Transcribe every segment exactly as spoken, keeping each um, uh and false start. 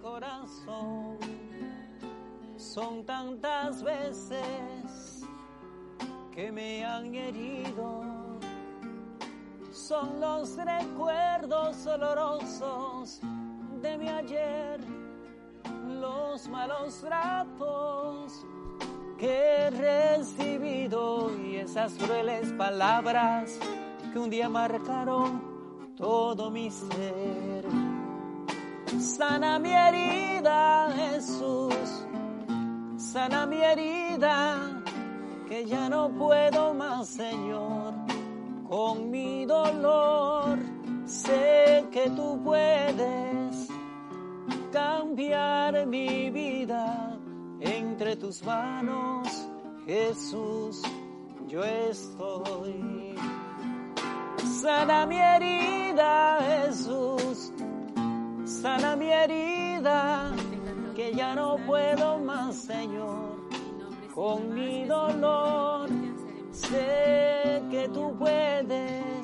corazón. Son tantas veces que me han herido. Son los recuerdos dolorosos de mi ayer, los malos tratos que he recibido y esas crueles palabras que un día marcaron todo mi ser. Sana mi herida, Jesús, sana mi herida, que ya no puedo más, Señor, con mi dolor. Sé que tú puedes cambiar mi vida. Entre tus manos, Jesús, yo estoy. Sana mi herida, Jesús, sana mi herida, que ya no puedo más, Señor, con mi dolor. Sé que tú puedes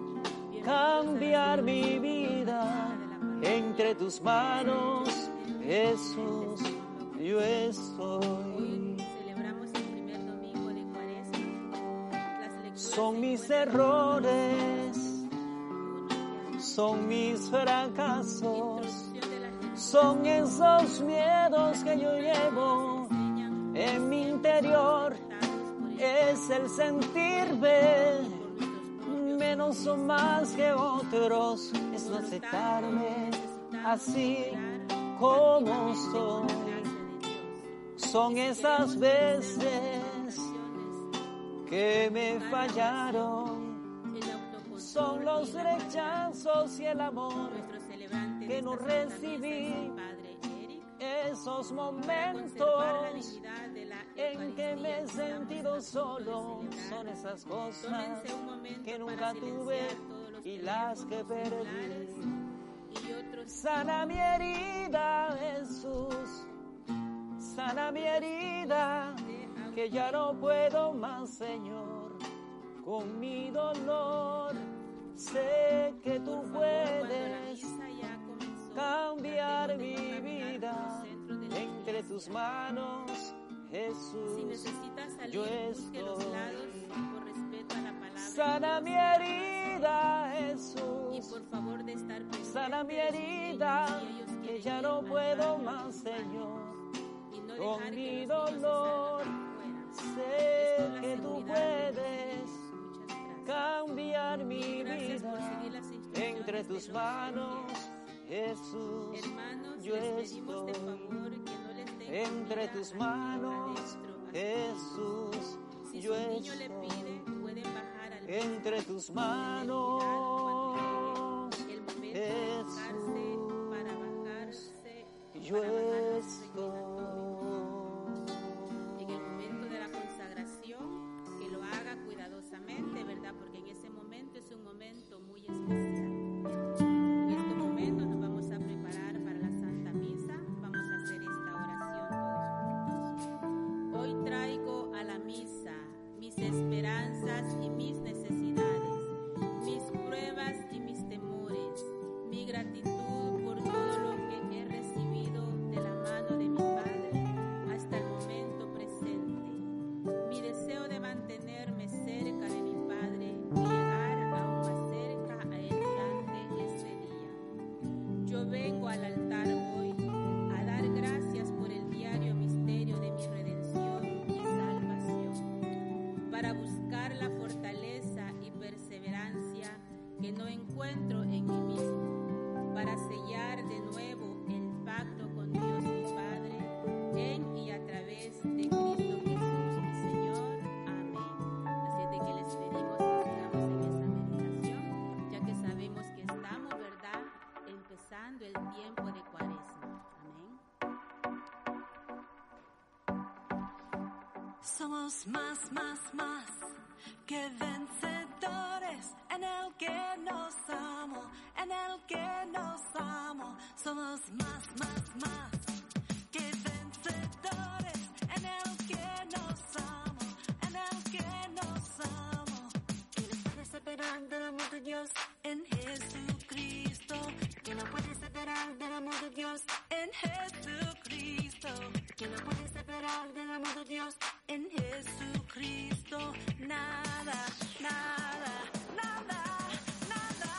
cambiar mi vida. Entre tus manos, Jesús, yo estoy. Celebramos el primer domingo de Cuaresma. Las lecturas son mis errores, son mis fracasos, son esos miedos que yo llevo en mi interior. Es el sentirme menos o más que otros, es no aceptarme así como soy. Son esas veces que me fallaron, son los rechazos y el amor que no recibí, esos momentos en que me he sentido solo, son esas cosas que nunca tuve y las que perdí. Sana mi herida, Jesús, sana mi herida, que ya no puedo más, Señor, con mi dolor. Sé que tú puedes cambiar mi vida. Entre tus manos, Jesús, yo estoy. Sana mi herida, Jesús, y por favor de estar presente, sana mi herida, que ya no puedo más, Señor, no con mi dolor. Sé que tú puedes cambiar mi vida. Entre tus manos, Jesús, Hermanos, yo les pedimos de estoy. favor que no les den Entre comida tus manos, adentro. Jesús, Si yo su niño le estoy. pide, pueden bajar al Entre tus manos, el momento de Jesús, bajarse para bajarse yo para bajarse estoy. en el momento de la consagración, que lo haga cuidadosamente, ¿verdad? Porque en ese momento es un momento muy especial. En este momento nos vamos a preparar para la Santa Misa. Vamos a hacer esta oración todos juntos. Hoy traigo a la misa mis esperanzas y mis necesidades, mis pruebas y mis temores, mi gratitud por todo lo que he recibido de la mano de mi Padre hasta el momento presente, mi deseo de mantenerme cerca de mi Padre y llegar aún más cerca a Él durante este día. Yo vengo al altar hoy a dar gracias por el diario misterio de mi redención y salvación, para buscar la fortaleza y perseverancia que no encuentro en mí mismo, para sellar de nuevo el pacto con Dios mi Padre, en y a través de Cristo Jesús mi Señor. Amén. Así es de que les pedimos que sigamos en esa meditación, ya que sabemos que estamos, ¿verdad?, empezando el tiempo de Cuaresma. Amén. Somos más, más, más que vencedores en el que nos amo, en el que nos amo. Somos más, más, más que vencedores en el que nos amo, en el que nos amo. Y no puedes separar del amor de Dios en Jesucristo. Que no puedes separar del amor de Dios en Jesucristo. Jesucristo, nada, nada, nada, nada.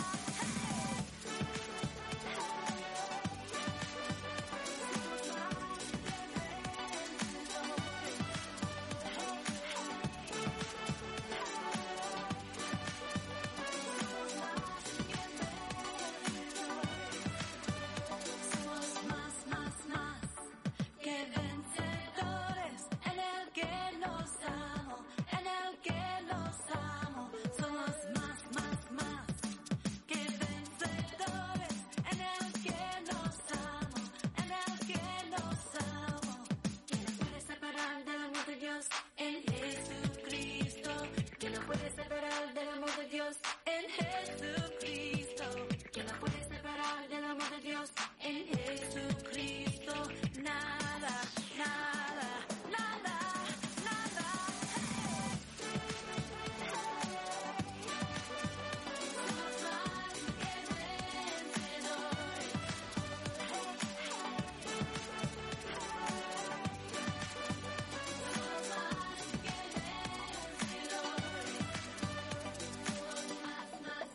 Somos más, más, más que vencedores en el que nos amo, en el que nos amo. Somos más, más, más que vencedores en el que nos amo, en el que nos amo. ¿Quién nos puede separar del amor de Dios en Jesucristo? ¿Quién nos puede separar del amor de Dios en Jesucristo? ¿Quién nos puede separar del amor de Dios en Jesucristo? Nada, nada, nada, nada. Somos más que vencedores. Somos más que vencedores. Somos más, más,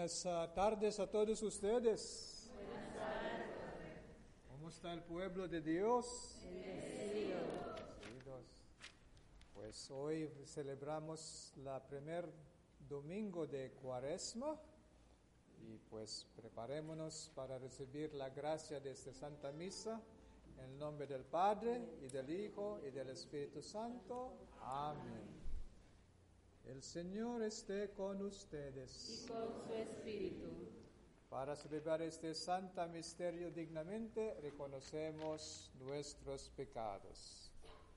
Buenas uh, tardes a todos ustedes. Buenas tardes. ¿Cómo está el pueblo de Dios? Bendecidos. Pues hoy celebramos la primer domingo de Cuaresma y pues preparémonos para recibir la gracia de esta Santa Misa en el nombre del Padre y del Hijo y del Espíritu Santo. Amén. El Señor esté con ustedes. Y con su espíritu. Para celebrar este santo misterio dignamente, reconocemos nuestros pecados.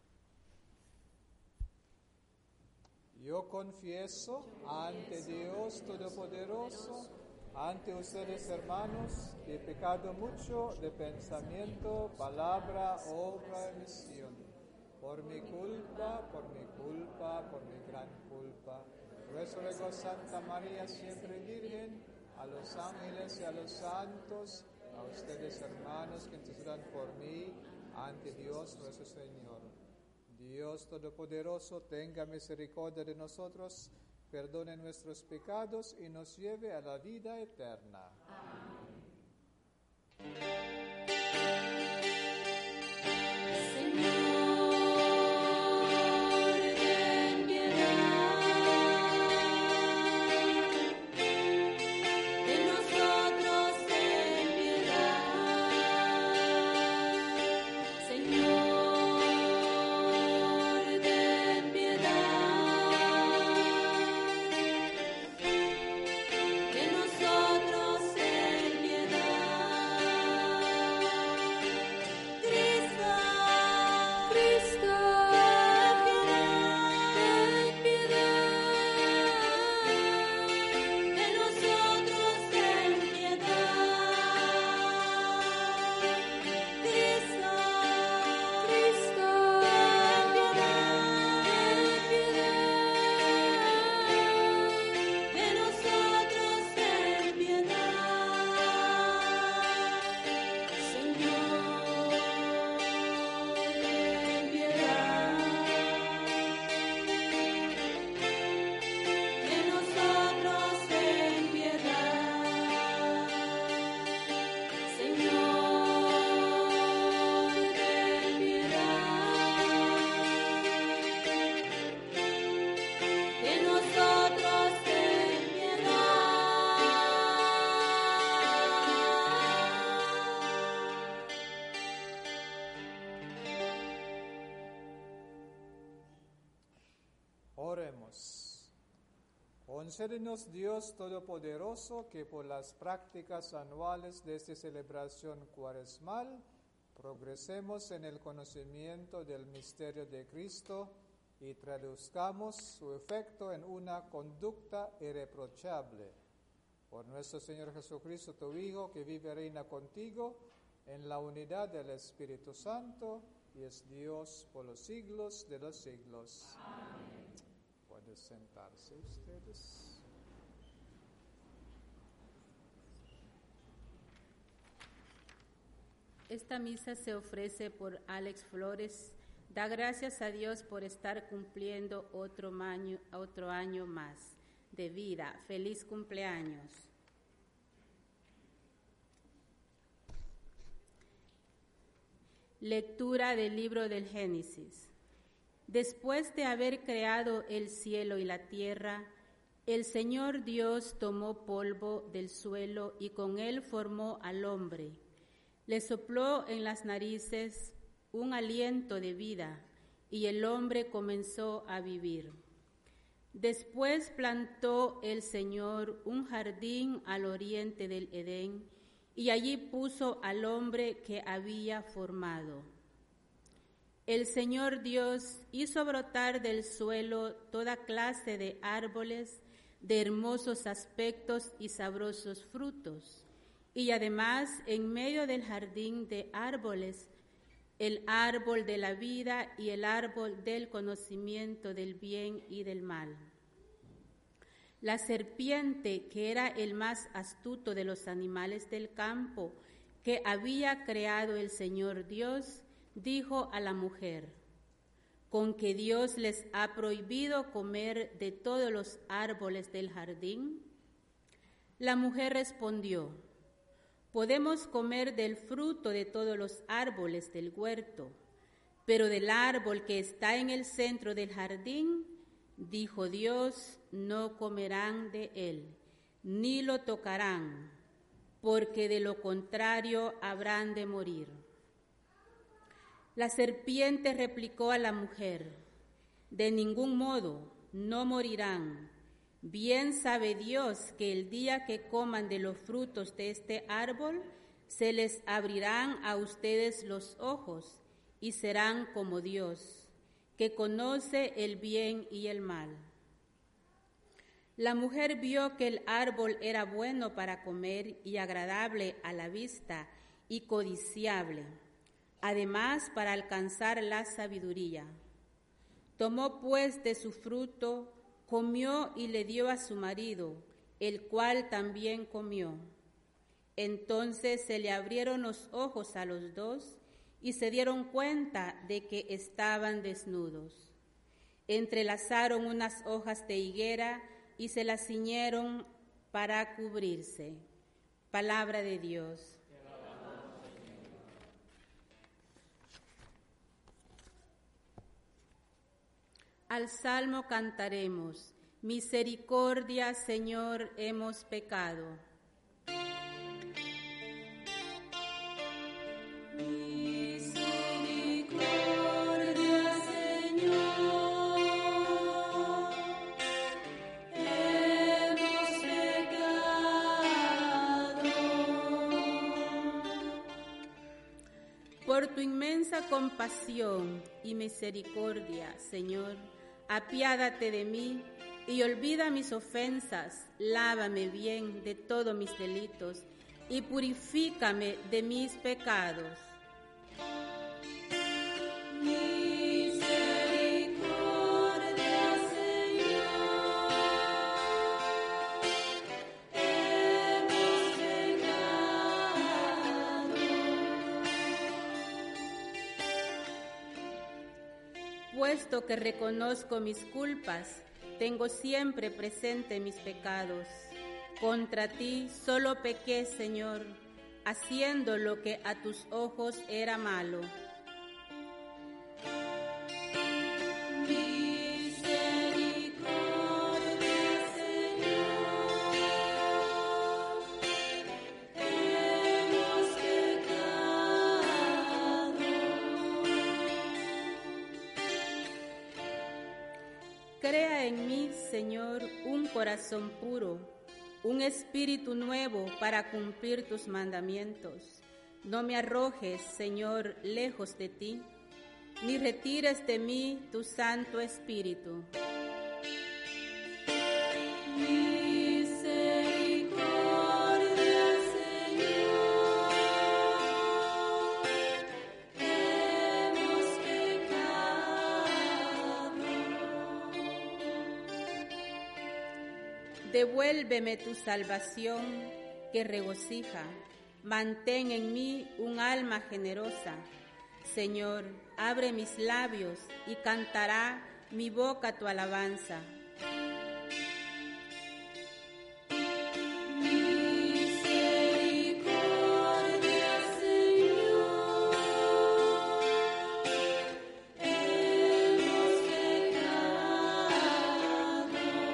Yo confieso ante Dios Todopoderoso, ante ustedes hermanos, que he pecado mucho de pensamiento, palabra, obra y misión. Por mi culpa, por mi culpa, por mi gran culpa. Por eso ruego, Santa María, siempre Virgen, a los ángeles y a los santos, a ustedes hermanos que intercedan por mí, ante Dios nuestro Señor. Dios Todopoderoso, tenga misericordia de nosotros, perdone nuestros pecados y nos lleve a la vida eterna. Amén. Oremos. Concédenos, Dios Todopoderoso, que por las prácticas anuales de esta celebración cuaresmal progresemos en el conocimiento del misterio de Cristo y traduzcamos su efecto en una conducta irreprochable. Por nuestro Señor Jesucristo, tu Hijo, que vive y reina contigo en la unidad del Espíritu Santo y es Dios por los siglos de los siglos. Amén. Pueden sentarse ustedes. Esta misa se ofrece por Alex Flores. Da gracias a Dios por estar cumpliendo otro año, otro año más de vida. Feliz cumpleaños. Lectura del libro del Génesis. Después de haber creado el cielo y la tierra, el Señor Dios tomó polvo del suelo y con él formó al hombre. Le sopló en las narices un aliento de vida y el hombre comenzó a vivir. Después plantó el Señor un jardín al oriente del Edén y allí puso al hombre que había formado. El Señor Dios hizo brotar del suelo toda clase de árboles de hermosos aspectos y sabrosos frutos, y además en medio del jardín de árboles, el árbol de la vida y el árbol del conocimiento del bien y del mal. La serpiente, que era el más astuto de los animales del campo que había creado el Señor Dios, dijo a la mujer: ¿con que Dios les ha prohibido comer de todos los árboles del jardín? La mujer respondió: podemos comer del fruto de todos los árboles del huerto, pero del árbol que está en el centro del jardín, dijo Dios, no comerán de él, ni lo tocarán, porque de lo contrario habrán de morir. La serpiente replicó a la mujer: de ningún modo, no morirán. Bien sabe Dios que el día que coman de los frutos de este árbol, se les abrirán a ustedes los ojos y serán como Dios, que conoce el bien y el mal. La mujer vio que el árbol era bueno para comer y agradable a la vista y codiciable, además para alcanzar la sabiduría. Tomó pues de su fruto, comió y le dio a su marido, el cual también comió. Entonces se le abrieron los ojos a los dos y se dieron cuenta de que estaban desnudos. Entrelazaron unas hojas de higuera y se las ciñeron para cubrirse. Palabra de Dios. Al salmo cantaremos: misericordia, Señor, hemos pecado. Misericordia, Señor, hemos pecado. Por tu inmensa compasión y misericordia, Señor, apiádate de mí y olvida mis ofensas, lávame bien de todos mis delitos y purifícame de mis pecados. Misericordia, Señor, hemos pecado. Puesto que reconozco mis culpas, tengo siempre presente mis pecados. Contra ti solo pequé, Señor, haciendo lo que a tus ojos era malo. Misericordia, Señor, hemos pecado. Crea en mí, Señor, un corazón puro, un espíritu nuevo para cumplir tus mandamientos. No me arrojes, Señor, lejos de ti, ni retires de mí tu Santo Espíritu. Misericordia, Señor, hemos pecado. Devuélveme tu salvación que regocija. Mantén en mí un alma generosa. Señor, abre mis labios y cantará mi boca tu alabanza. Misericordia, Señor, hemos pecado.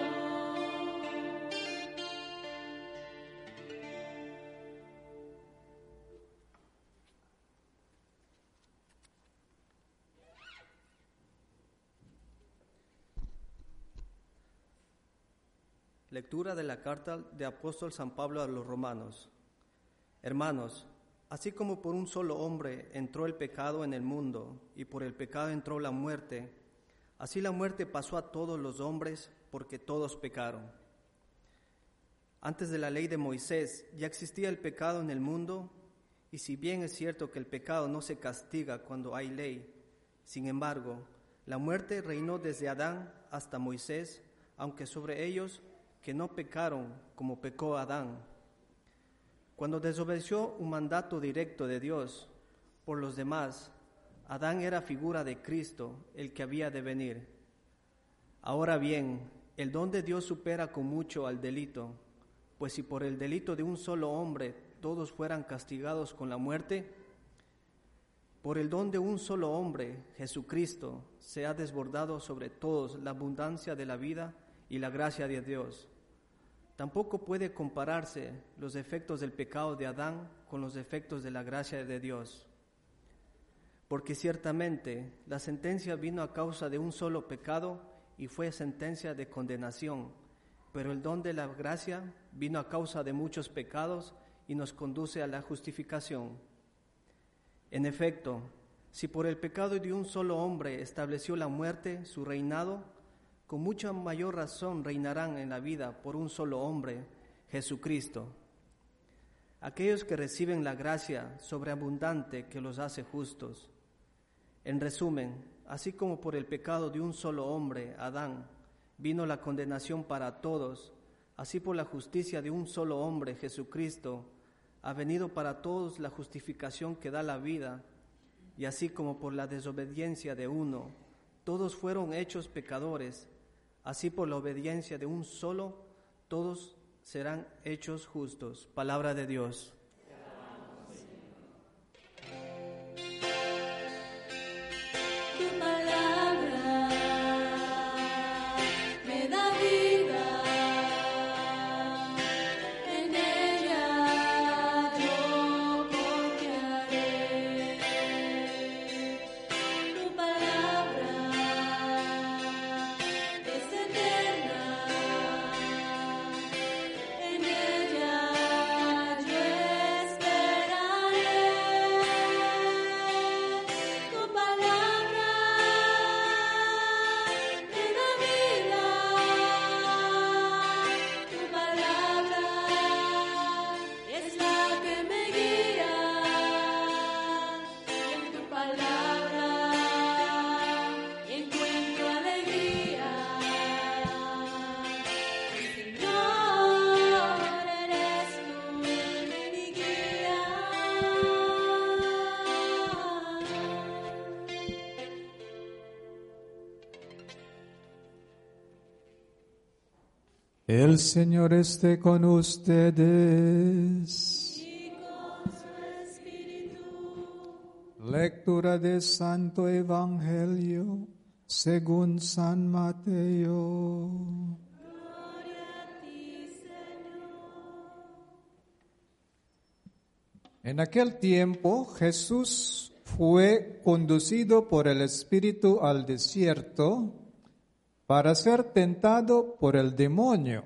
Lectura de la carta de apóstol San Pablo a los romanos. Hermanos, así como por un solo hombre entró el pecado en el mundo y por el pecado entró la muerte, así la muerte pasó a todos los hombres porque todos pecaron. Antes de la ley de Moisés ya existía el pecado en el mundo, y si bien es cierto que el pecado no se castiga cuando hay ley, sin embargo, la muerte reinó desde Adán hasta Moisés, aunque sobre ellos que no pecaron como pecó Adán. Cuando desobedeció un mandato directo de Dios por los demás, Adán era figura de Cristo, el que había de venir. Ahora bien, el don de Dios supera con mucho al delito, Pues si por el delito de un solo hombre todos fueran castigados con la muerte, por el don de un solo hombre, Jesucristo, se ha desbordado sobre todos la abundancia de la vida y la gracia de Dios. Tampoco puede compararse los efectos del pecado de Adán con los efectos de la gracia de Dios. Porque ciertamente la sentencia vino a causa de un solo pecado y fue sentencia de condenación, pero el don de la gracia vino a causa de muchos pecados y nos conduce a la justificación. En efecto, si por el pecado de un solo hombre estableció la muerte su reinado, con mucha mayor razón reinarán en la vida por un solo hombre, Jesucristo. Aquellos que reciben la gracia sobreabundante que los hace justos. En resumen, así como por el pecado de un solo hombre, Adán, vino la condenación para todos, así por la justicia de un solo hombre, Jesucristo, ha venido para todos la justificación que da la vida, y así como por la desobediencia de uno, todos fueron hechos pecadores, así por la obediencia de un solo, todos serán hechos justos. Palabra de Dios. El Señor esté con ustedes. Y con su espíritu. Lectura del Santo Evangelio según San Mateo. Gloria a ti, Señor. En aquel tiempo Jesús fue conducido por el Espíritu al desierto para ser tentado por el demonio.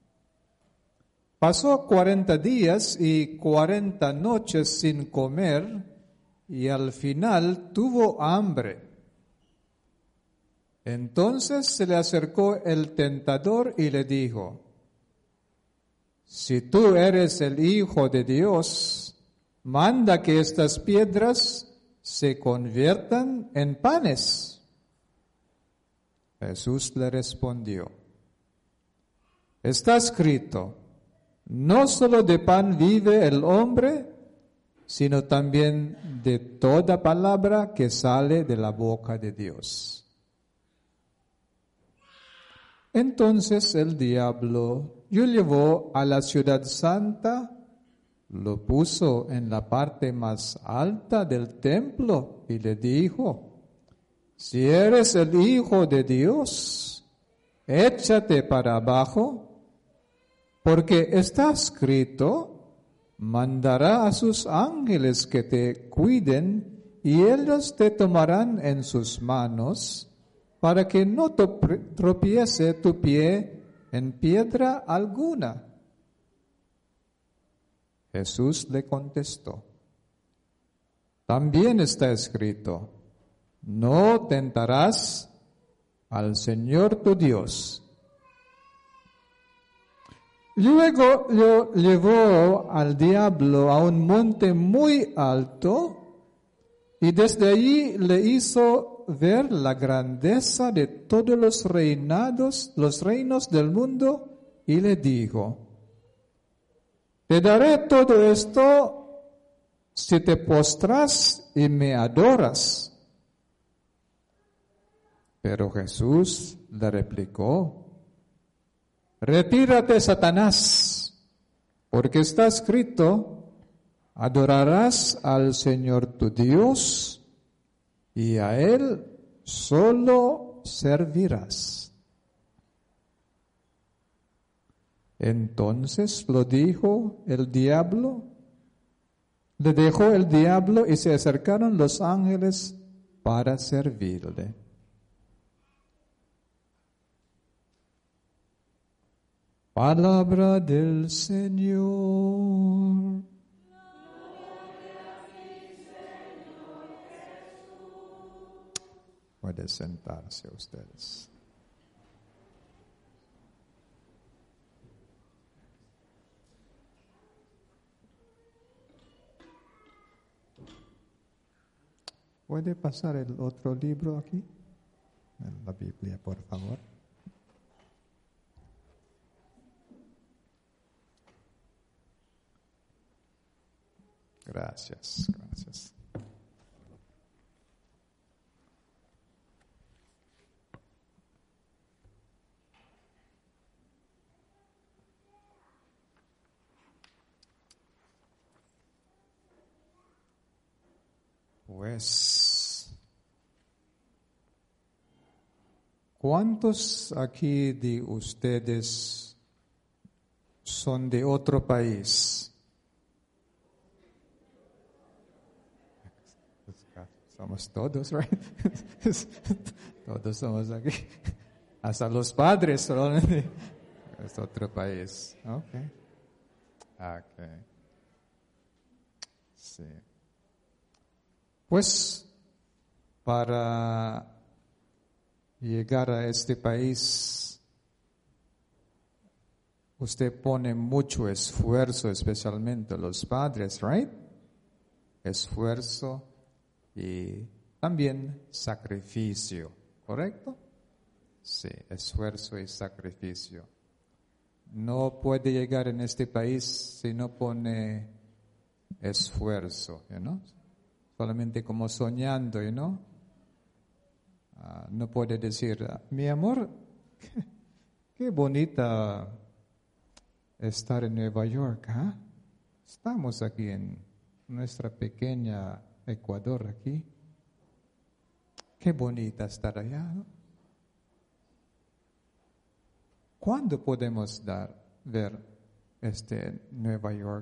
Pasó cuarenta días y cuarenta noches sin comer y al final tuvo hambre. Entonces se le acercó el tentador y le dijo: si tú eres el Hijo de Dios, manda que estas piedras se conviertan en panes. Jesús le respondió: está escrito, no solo de pan vive el hombre, sino también de toda palabra que sale de la boca de Dios. Entonces el diablo lo llevó a la ciudad santa, lo puso en la parte más alta del templo y le dijo: si eres el Hijo de Dios, échate para abajo, porque está escrito, mandará a sus ángeles que te cuiden y ellos te tomarán en sus manos para que no tropiece tu pie en piedra alguna. Jesús le contestó: también está escrito, no tentarás al Señor tu Dios. Luego lo llevó al diablo a un monte muy alto y desde allí le hizo ver la grandeza de todos los reinados, los reinos del mundo, y le dijo: te daré todo esto si te postras y me adoras. Pero Jesús le replicó: retírate, Satanás, Porque está escrito, adorarás al Señor tu Dios y a Él solo servirás. Entonces lo dijo el diablo, le dejó el diablo y se acercaron los ángeles para servirle. Palabra del Señor. Pueden sentarse ustedes. ¿Puede pasar el otro libro aquí? La Biblia, por favor. Gracias, gracias. Pues, ¿cuántos aquí de ustedes son de otro país? Somos todos, right? Todos somos aquí. Hasta los padres son de es otro país. Okay. Okay. Sí. Pues, para llegar a este país, usted pone mucho esfuerzo, especialmente los padres, right? Esfuerzo y también sacrificio, ¿correcto? Sí, esfuerzo y sacrificio. No puede llegar en este país si no pone esfuerzo, you know? Solamente como soñando, you know? Uh, no puede decir, mi amor, qué, qué bonita estar en Nueva York, ¿eh? Estamos aquí en nuestra pequeña Ecuador aquí. Qué bonita estar allá, ¿no? ¿Cuándo podemos dar, ver este Nueva York?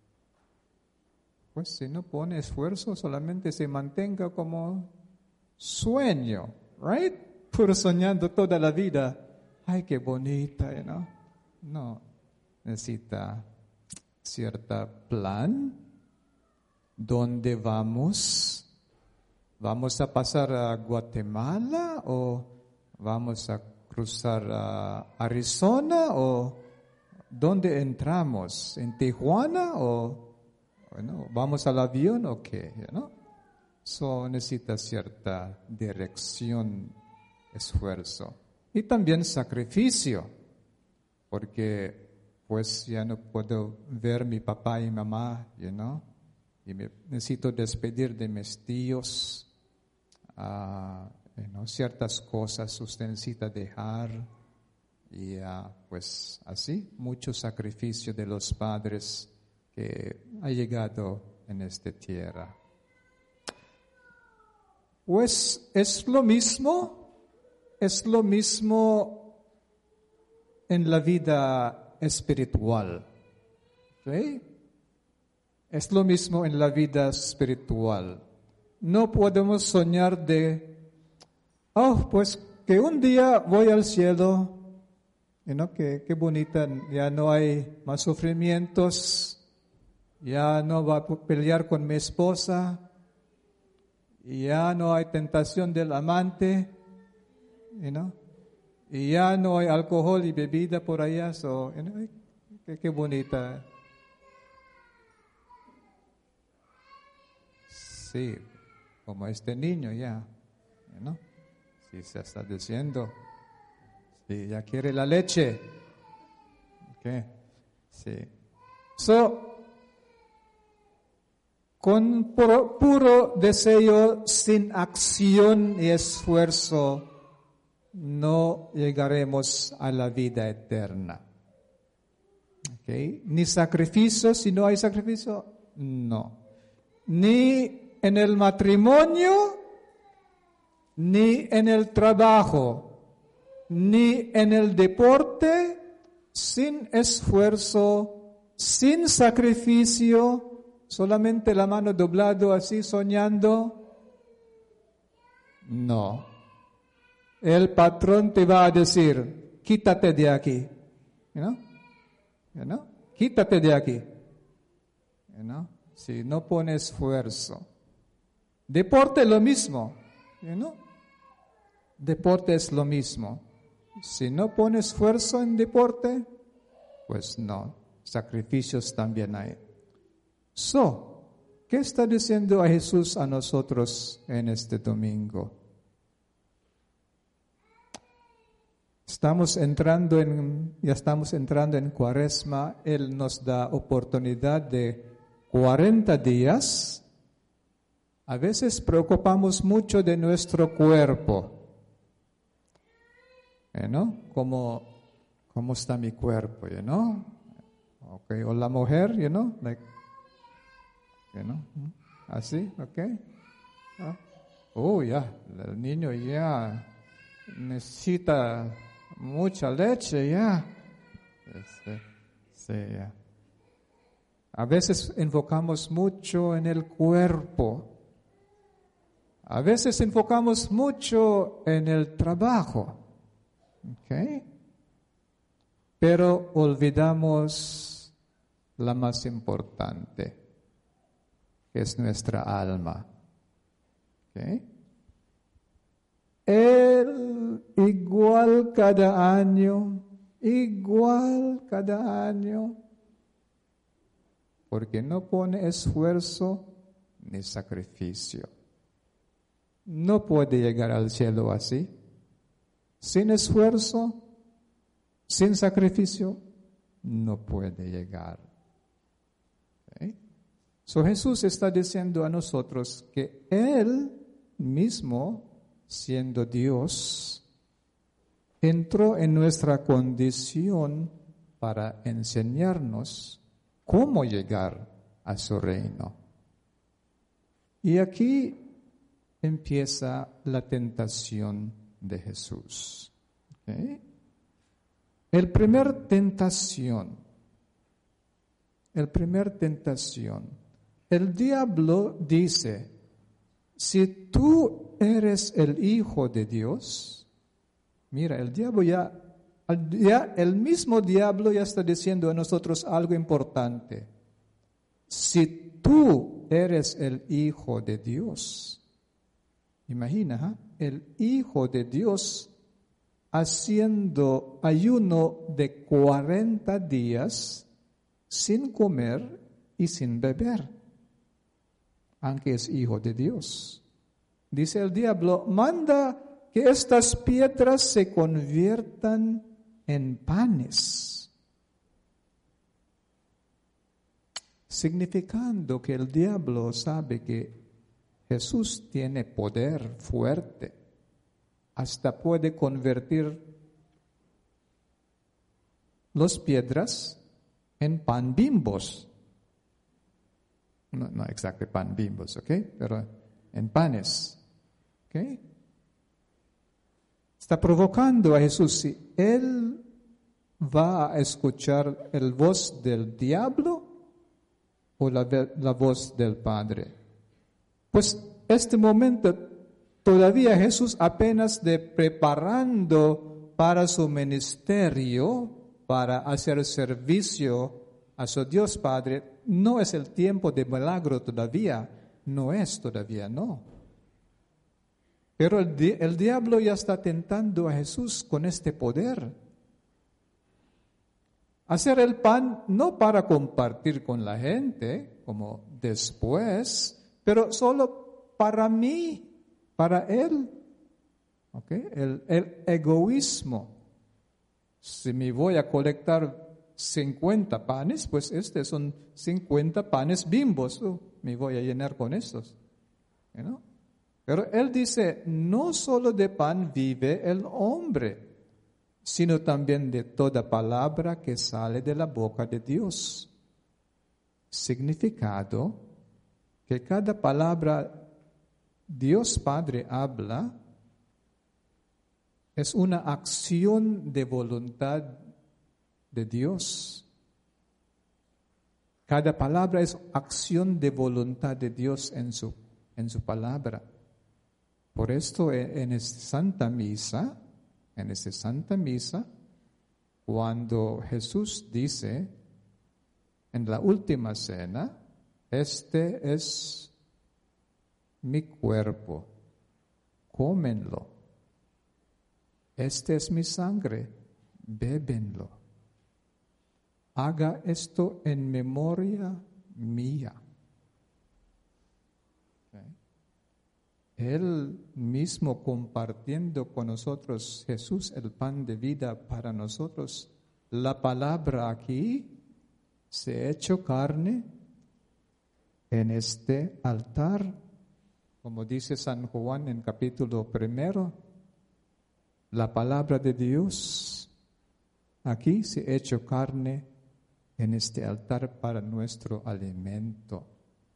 Pues si no pone esfuerzo, solamente se mantenga como sueño, right? Puro soñando toda la vida. Ay, qué bonita, you know? No, necesita cierta plan. ¿Dónde vamos? ¿Vamos a pasar a Guatemala o vamos a cruzar a Arizona o dónde entramos? ¿En Tijuana o bueno, vamos al avión o qué? ¿No? So necesita cierta dirección, esfuerzo y también sacrificio, porque pues ya no puedo ver mi papá y mamá, you know? Y me necesito despedir de mis tíos, uh, you know, ciertas cosas usted necesita dejar y uh, pues así, mucho sacrificio de los padres que ha llegado en esta tierra. Pues es lo mismo, es lo mismo en la vida espiritual, ¿sí? Es lo mismo en la vida espiritual. No podemos soñar de, oh, pues que un día voy al cielo, you know, que, que bonita, ya no hay más sufrimientos, ya no va a pelear con mi esposa, ya no hay tentación del amante, you know, y ya no hay alcohol y bebida por allá, so, you know, qué, qué bonita. Sí, como este niño ya, ¿no? Si se está diciendo, si ya quiere la leche, ¿qué? Sí. So, con puro, puro deseo, sin acción y esfuerzo, no llegaremos a la vida eterna. Okay. Ni sacrificio, si no hay sacrificio, no. Ni en el matrimonio, ni en el trabajo, ni en el deporte, sin esfuerzo, sin sacrificio, solamente la mano doblado así soñando. No. El patrón te va a decir, quítate de aquí. You know? You know? Quítate de aquí. You know? Si no pones esfuerzo. Deporte lo mismo. You know? Deporte es lo mismo. Si no pones esfuerzo en deporte, pues no. Sacrificios también hay. So, ¿qué está diciendo a Jesús a nosotros en este domingo? Estamos entrando en, ya estamos entrando en Cuaresma. Él nos da oportunidad de cuarenta días. A veces preocupamos mucho de nuestro cuerpo. ¿Eh, no? ¿Cómo, ¿Cómo está mi cuerpo? You know? Okay. O la mujer, you know? Like, you know? Así, okay. Oh, ya, el niño ya necesita mucha leche, ya. Este, sí, ya. A veces enfocamos mucho en el cuerpo. A veces enfocamos mucho en el trabajo. ¿Ok? Pero olvidamos la más importante, que es nuestra alma. ¿Ok? Él igual cada año, igual cada año, porque no pone esfuerzo ni sacrificio. No puede llegar al cielo así, sin esfuerzo, sin sacrificio, no puede llegar. ¿Okay? So Jesús está diciendo a nosotros que Él mismo, siendo Dios, entró en nuestra condición para enseñarnos cómo llegar a su reino. Y aquí empieza la tentación de Jesús. ¿Okay? El primer tentación, el primer tentación, el diablo dice, si tú eres el Hijo de Dios, mira, el diablo ya, ya, el mismo diablo ya está diciendo a nosotros algo importante. Si tú eres el Hijo de Dios, imagina, ¿eh? El Hijo de Dios haciendo ayuno de cuarenta días sin comer y sin beber, aunque es Hijo de Dios. Dice el diablo, manda que estas piedras se conviertan en panes, significando que el diablo sabe que Jesús tiene poder fuerte, hasta puede convertir las piedras en pan bimbos. No, no exactamente pan bimbos, ¿ok? Pero en panes, ¿ok? Está provocando a Jesús. Si Él va a escuchar el voz del diablo o la, la voz del Padre. Pues este momento todavía Jesús apenas de preparando para su ministerio, para hacer servicio a su Dios Padre. No es el tiempo de milagro todavía, no es todavía, no. Pero el, di- el diablo ya está tentando a Jesús con este poder. Hacer el pan no para compartir con la gente, como después, pero solo para mí, para él. ¿Okay? El, el egoísmo. Si me voy a colectar cincuenta panes, pues estos son cincuenta panes bimbos. Uh, me voy a llenar con estos. You know? Pero él dice, no solo de pan vive el hombre, sino también de toda palabra que sale de la boca de Dios. Significado que cada palabra Dios Padre habla es una acción de voluntad de Dios. Cada palabra es acción de voluntad de Dios en su, en su palabra. Por esto en esta Santa Misa, en esta Santa Misa, cuando Jesús dice en la última cena, este es mi cuerpo, cómenlo. Este es mi sangre, bébenlo. Haga esto en memoria mía. Okay. Él mismo compartiendo con nosotros, Jesús, el pan de vida para nosotros. La palabra aquí se ha hecho carne en este altar. Como dice San Juan en capítulo primero, la palabra de Dios aquí se ha hecho carne en este altar para nuestro alimento,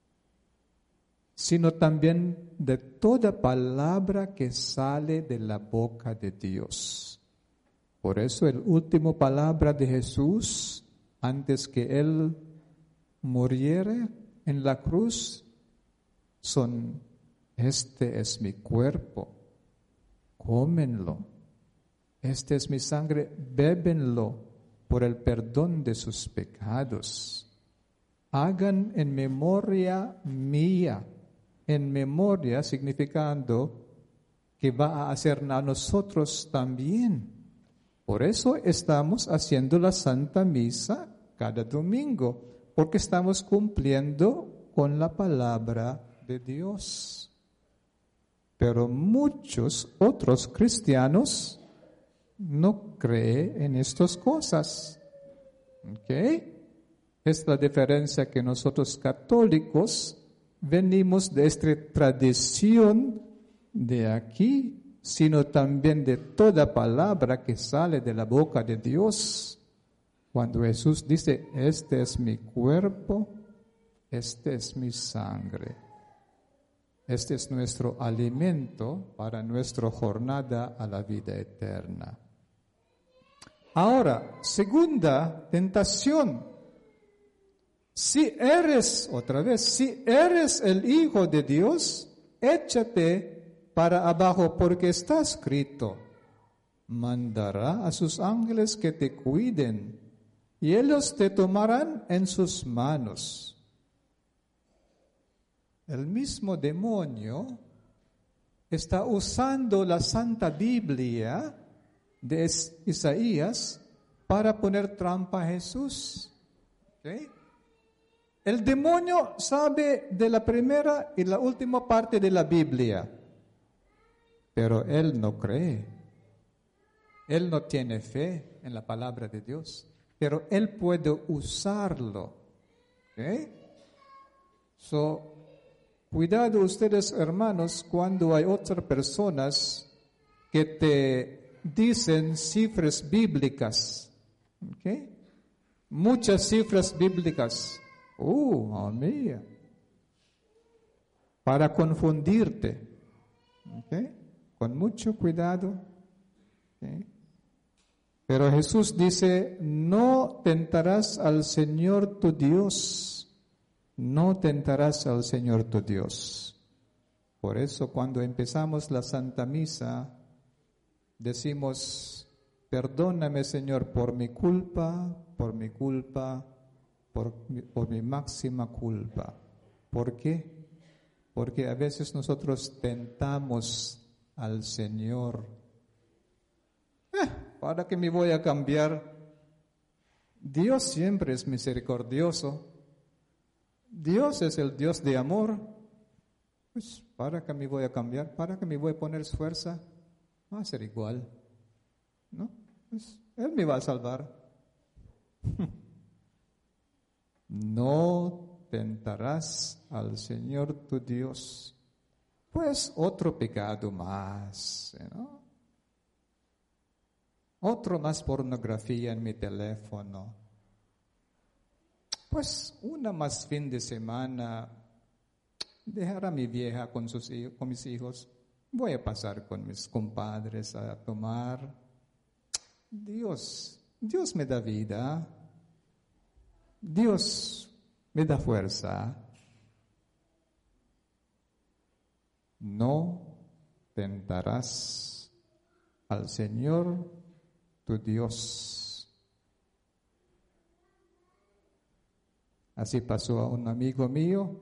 sino también de toda palabra que sale de la boca de Dios. Por eso el último palabra de Jesús, antes que Él muriera en la cruz, son: este es mi cuerpo, cómenlo. Este es mi sangre, bébenlo por el perdón de sus pecados. Hagan en memoria mía. En memoria significando que va a hacer a nosotros también. Por eso estamos haciendo la Santa Misa cada domingo, porque estamos cumpliendo con la palabra de Dios. Pero muchos otros cristianos no creen en estas cosas. ¿Ok? Es la diferencia que nosotros católicos venimos de esta tradición de aquí, sino también de toda palabra que sale de la boca de Dios. Cuando Jesús dice: este es mi cuerpo, este es mi sangre. Este es nuestro alimento para nuestra jornada a la vida eterna. Ahora, segunda tentación. Si eres, otra vez, si eres el Hijo de Dios, échate para abajo, porque está escrito: mandará a sus ángeles que te cuiden, y ellos te tomarán en sus manos. El mismo demonio está usando la Santa Biblia de Isaías para poner trampa a Jesús. ¿Okay? El demonio sabe de la primera y la última parte de la Biblia, pero él no cree. Él no tiene fe en la palabra de Dios, pero él puede usarlo. ¿Okay? So, cuidado ustedes, hermanos, cuando hay otras personas que te dicen cifras bíblicas. ¿Okay? Muchas cifras bíblicas. ¡Uh, amiga! Para confundirte. ¿Okay? Con mucho cuidado. ¿Okay? Pero Jesús dice: no tentarás al Señor tu Dios. No tentarás al Señor tu Dios. Por eso cuando empezamos la Santa Misa, decimos: perdóname, Señor, por mi culpa, por mi culpa, por mi, por mi máxima culpa. ¿Por qué? Porque a veces nosotros tentamos al Señor. Eh, ¿Para qué me voy a cambiar? Dios siempre es misericordioso. Dios es el Dios de amor. Pues, ¿para qué me voy a cambiar? ¿Para qué me voy a poner fuerza? Va a ser igual. ¿No? Pues, Él me va a salvar. No tentarás al Señor tu Dios. Pues otro pecado más, ¿no? Otro más pornografía en mi teléfono. Pues una más fin de semana, dejar a mi vieja con, sus, con mis hijos. Voy a pasar con mis compadres a tomar. Dios, Dios me da vida. Dios me da fuerza. No tentarás al Señor tu Dios. Así pasó a un amigo mío,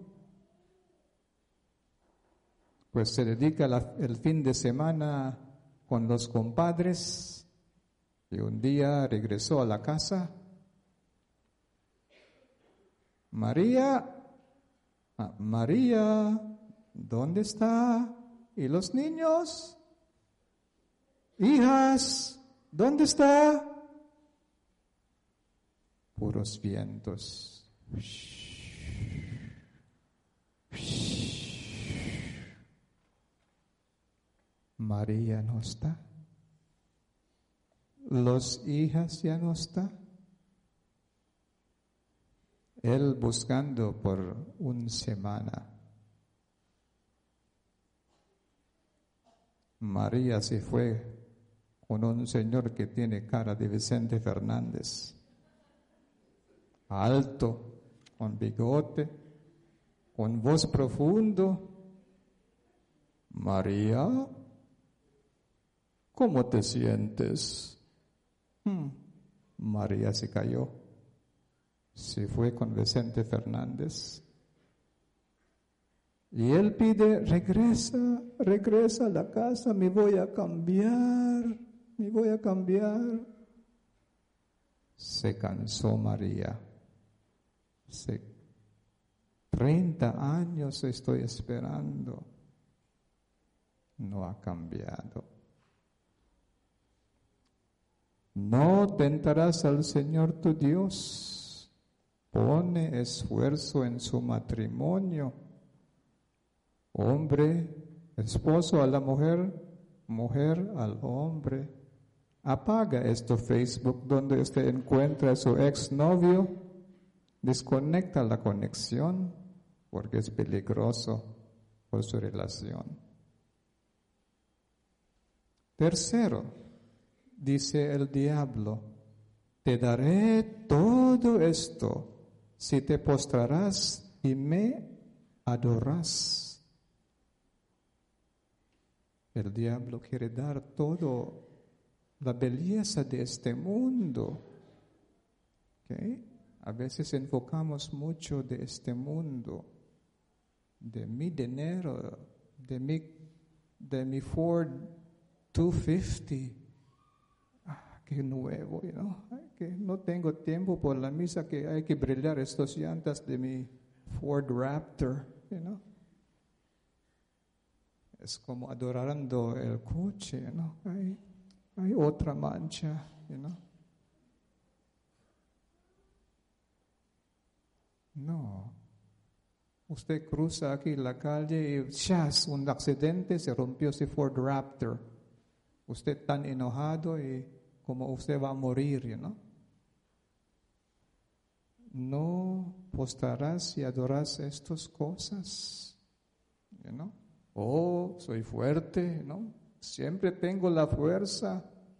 pues se dedica la, el fin de semana con los compadres y un día regresó a la casa. María, ah, María, ¿dónde está? ¿Y los niños? Hijas, ¿dónde está? Puros vientos. María no está. Los hijas ya no está. Él buscando por una semana. María se fue con un señor que tiene cara de Vicente Fernández. Alto, con bigote, con voz profundo. María, ¿cómo te sientes? Hmm. María se cayó. Se fue con Vicente Fernández. Y él pide, regresa, regresa a la casa, me voy a cambiar, me voy a cambiar. Se cansó María. Se, treinta años estoy esperando. No ha cambiado. No tentarás al Señor tu Dios. Pone esfuerzo en su matrimonio. Hombre, esposo a la mujer, mujer al hombre. Apaga esto Facebook donde usted encuentra a su exnovio. Desconecta la conexión porque es peligroso por su relación. Tercero, dice el diablo, te daré todo esto si te postrarás y me adorarás. El diablo quiere dar todo la belleza de este mundo. ¿Okay? A veces enfocamos mucho de este mundo, de mi dinero, de mi, de mi Ford doscientos cincuenta. Ah, qué nuevo, you know? Que no tengo tiempo por la misa, que hay que brillar estos llantas de mi Ford Raptor, you know? Es como adorando el coche, ¿no? Hay, hay otra mancha, you know? No. Usted cruza aquí la calle y ¡chas! Un accidente, se rompió ese Ford Raptor. Usted tan enojado y como usted va a morir, you know? No postrarás y adorarás estas cosas, you know? Oh, soy fuerte, ¿no? Siempre tengo la fuerza.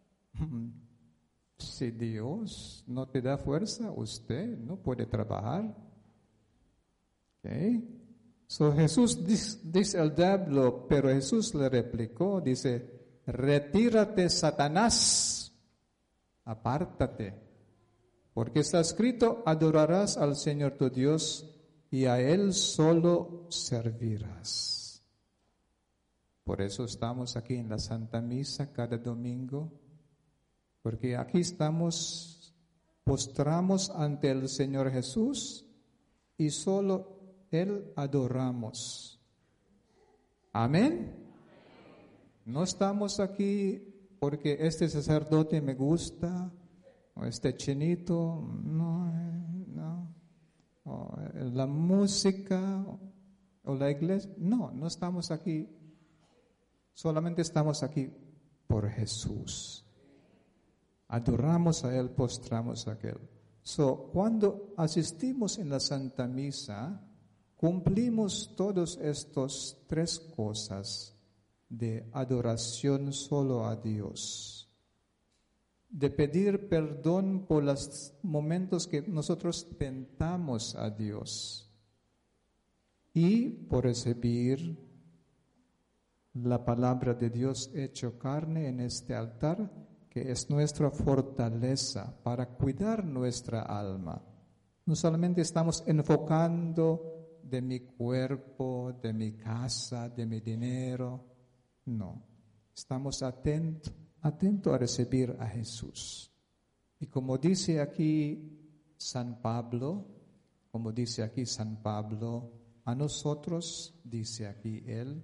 Si Dios no te da fuerza, usted no puede trabajar. Okay. So Jesús dice, dice al diablo, pero Jesús le replicó, dice, retírate, Satanás, apártate, porque está escrito, adorarás al Señor tu Dios y a Él solo servirás. Por eso estamos aquí en la Santa Misa cada domingo, porque aquí estamos, postramos ante el Señor Jesús y solo Él adoramos. Amén. No estamos aquí porque este sacerdote me gusta, o este chinito, no, no, o la música, o la iglesia. No, no estamos aquí. Solamente estamos aquí por Jesús. adoramos a Él, postramos a Él. So, cuando asistimos en la Santa Misa, cumplimos todas estas tres cosas de adoración solo a Dios, de pedir perdón por los momentos que nosotros tentamos a Dios y por recibir la palabra de Dios hecho carne en este altar, que es nuestra fortaleza para cuidar nuestra alma. No solamente estamos enfocando de mi cuerpo, de mi casa, de mi dinero, no. Estamos atentos atento a recibir a Jesús. Y como dice aquí San Pablo, como dice aquí San Pablo, a nosotros, dice aquí él,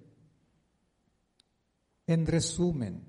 en resumen,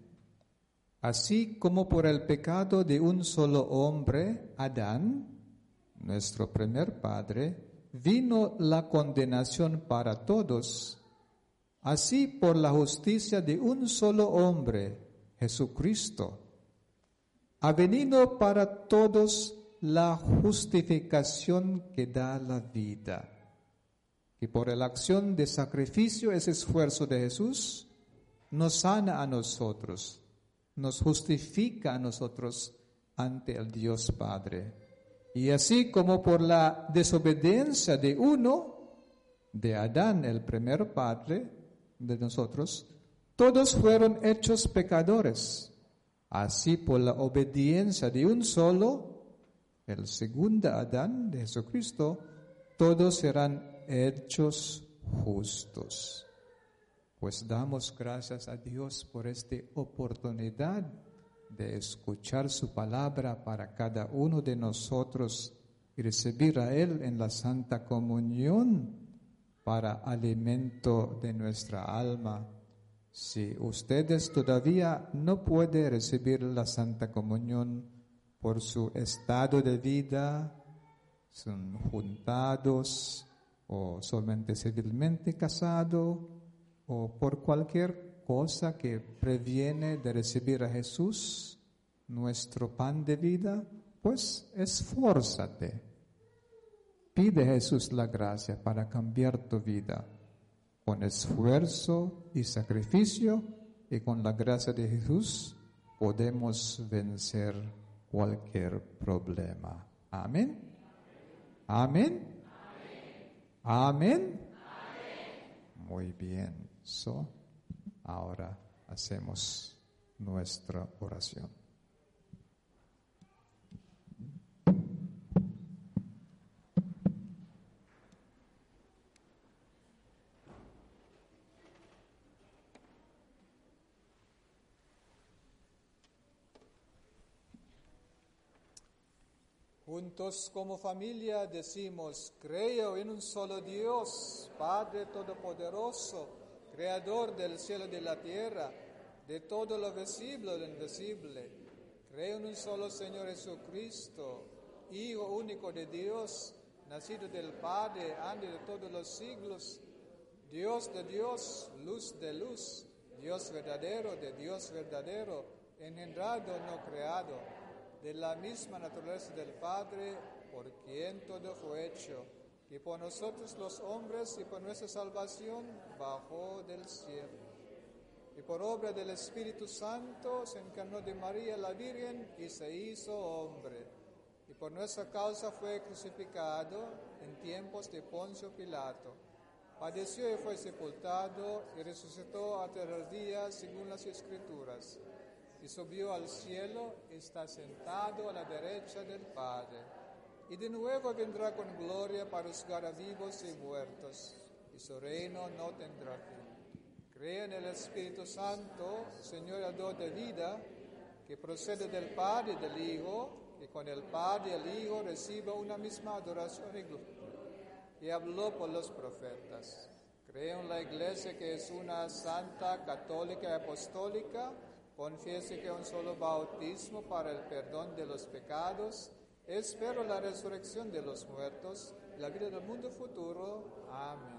así como por el pecado de un solo hombre, Adán, nuestro primer padre, vino la condenación para todos, así por la justicia de un solo hombre, Jesucristo, ha venido para todos la justificación que da la vida, que por la acción de sacrificio, ese esfuerzo de Jesús, nos sana a nosotros, nos justifica a nosotros ante el Dios Padre. Y así como por la desobediencia de uno, de Adán, el primer padre de nosotros, todos fueron hechos pecadores. Así por la obediencia de un solo, el segundo Adán de Jesucristo, todos serán hechos justos. Pues damos gracias a Dios por esta oportunidad de escuchar su palabra para cada uno de nosotros y recibir a Él en la Santa Comunión para alimento de nuestra alma. Si ustedes todavía no pueden recibir la Santa Comunión por su estado de vida, son juntados o solamente civilmente casados o por cualquier cosa que previene de recibir a Jesús, nuestro pan de vida, pues esfuérzate. Pide a Jesús la gracia para cambiar tu vida. Con esfuerzo y sacrificio y con la gracia de Jesús podemos vencer cualquier problema. Amén. Amén. Amén. Muy bien. So, ahora hacemos nuestra oración. Juntos como familia decimos, creo en un solo Dios, Padre Todopoderoso, Creador del cielo y de la tierra, de todo lo visible y lo invisible. Creo en un solo Señor Jesucristo, Hijo único de Dios, nacido del Padre antes de todos los siglos, Dios de Dios, luz de luz, Dios verdadero de Dios verdadero, engendrado, no creado, de la misma naturaleza del Padre, por quien todo fue hecho, y por nosotros los hombres y por nuestra salvación bajó del cielo. Y por obra del Espíritu Santo se encarnó de María la Virgen y se hizo hombre. Y por nuestra causa fue crucificado en tiempos de Poncio Pilato. Padeció y fue sepultado y resucitó a tercer día según las Escrituras. Y subió al cielo, está sentado a la derecha del Padre. Y de nuevo vendrá con gloria para juzgar a vivos y muertos, y su reino no tendrá fin. Creo en el Espíritu Santo, Señor y Dador de vida, que procede del Padre y del Hijo, y con el Padre y el Hijo reciba una misma adoración y gloria. Y habló por los profetas. Creo en la Iglesia, que es una santa, católica y apostólica. Confieso que un solo bautismo para el perdón de los pecados. Espero la resurrección de los muertos y la vida del mundo futuro. Amén.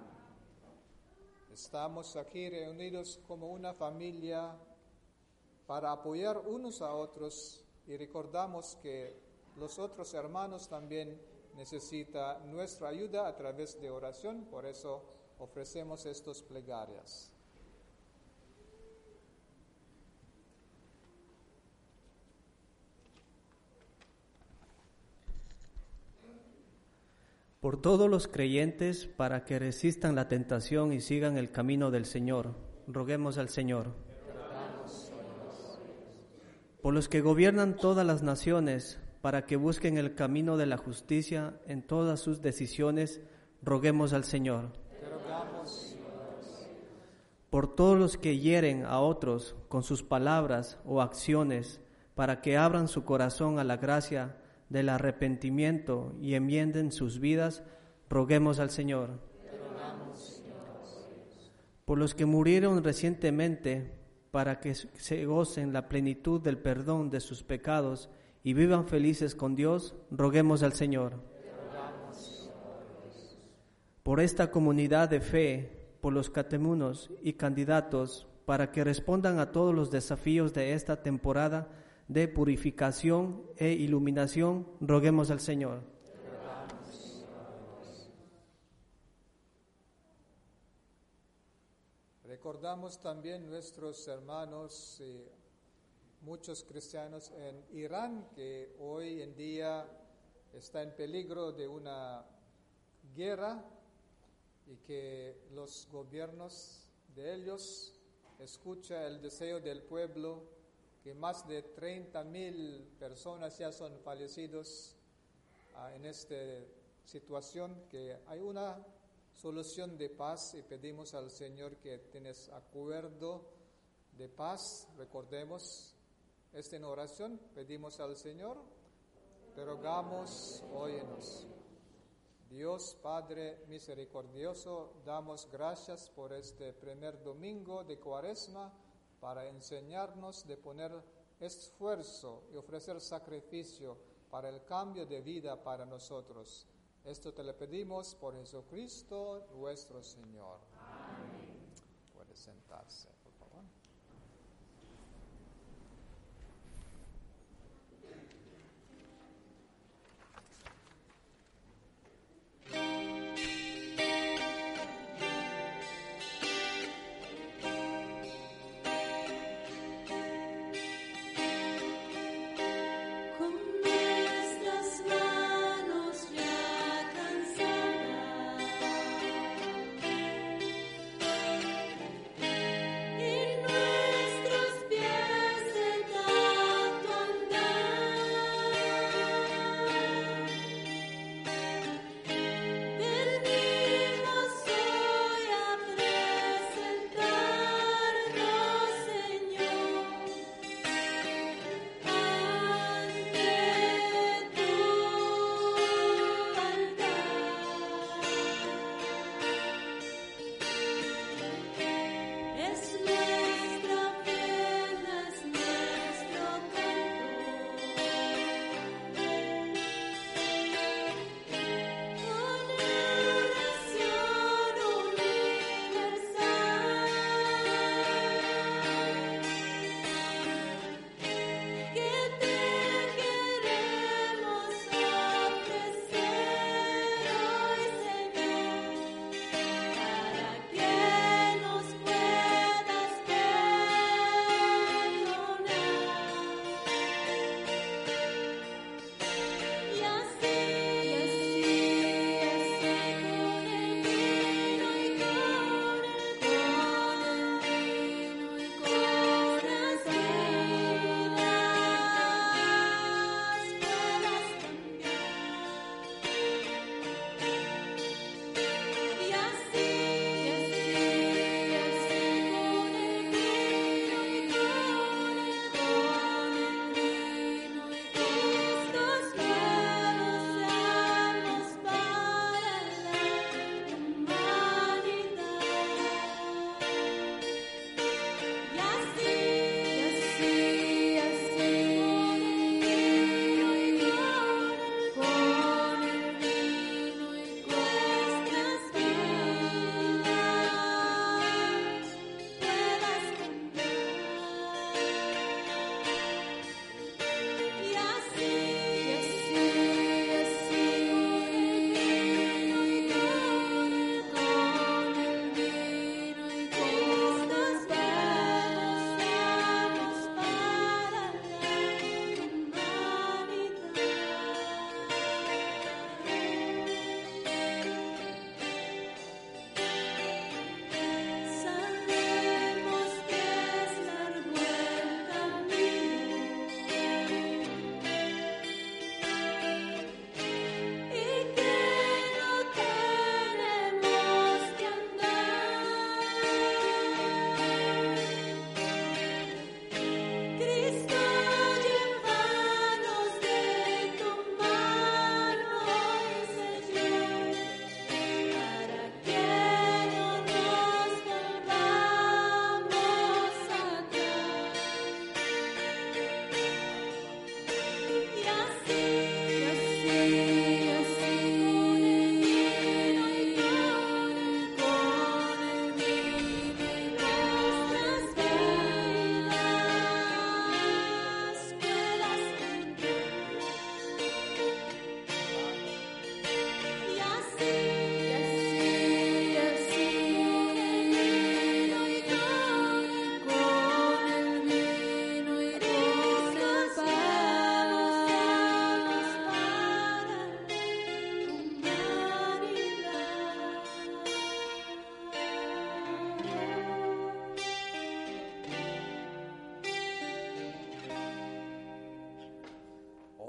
Estamos aquí reunidos como una familia para apoyar unos a otros y recordamos que los otros hermanos también necesitan nuestra ayuda a través de oración, por eso ofrecemos estas plegarias. Por todos los creyentes, para que resistan la tentación y sigan el camino del Señor, roguemos al Señor. Por los que gobiernan todas las naciones, para que busquen el camino de la justicia en todas sus decisiones, roguemos al Señor. Por todos los que hieren a otros con sus palabras o acciones, para que abran su corazón a la gracia del arrepentimiento y enmienden sus vidas, roguemos al Señor. Por los que murieron recientemente, para que se gocen la plenitud del perdón de sus pecados y vivan felices con Dios, roguemos al Señor. Por esta comunidad de fe, por los catecumenos y candidatos, para que respondan a todos los desafíos de esta temporada de purificación e iluminación, roguemos al Señor. Recordamos también nuestros hermanos, eh, muchos cristianos en Irán, que hoy en día está en peligro de una guerra y que los gobiernos de ellos escuchan el deseo del pueblo, que más de treinta mil personas ya son fallecidos uh, en esta situación, que hay una solución de paz y pedimos al Señor que tienes acuerdo de paz. Recordemos esta en oración, pedimos al Señor, pero rogamos, óyenos. Dios Padre misericordioso, damos gracias por este primer domingo de Cuaresma, para enseñarnos de poner esfuerzo y ofrecer sacrificio para el cambio de vida para nosotros. Esto te lo pedimos por Jesucristo nuestro Señor. Amén. Puede sentarse, por favor. Con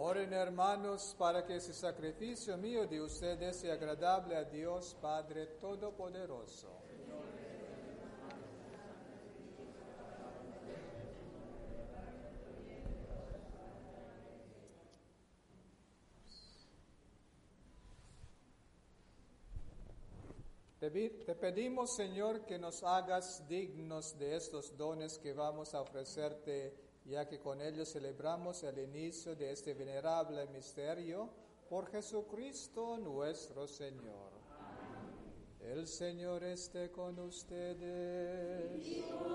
Oren, hermanos, para que ese sacrificio mío de ustedes sea agradable a Dios Padre Todopoderoso. Te, vi- te pedimos, Señor, que nos hagas dignos de estos dones que vamos a ofrecerte, ya que con ellos celebramos el inicio de este venerable misterio, por Jesucristo nuestro Señor. El Señor esté con ustedes.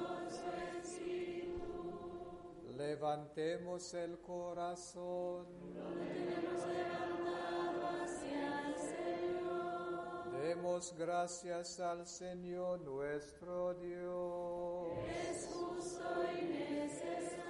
Levantemos el corazón. Demos gracias al Señor nuestro Dios. Es justo y necesario.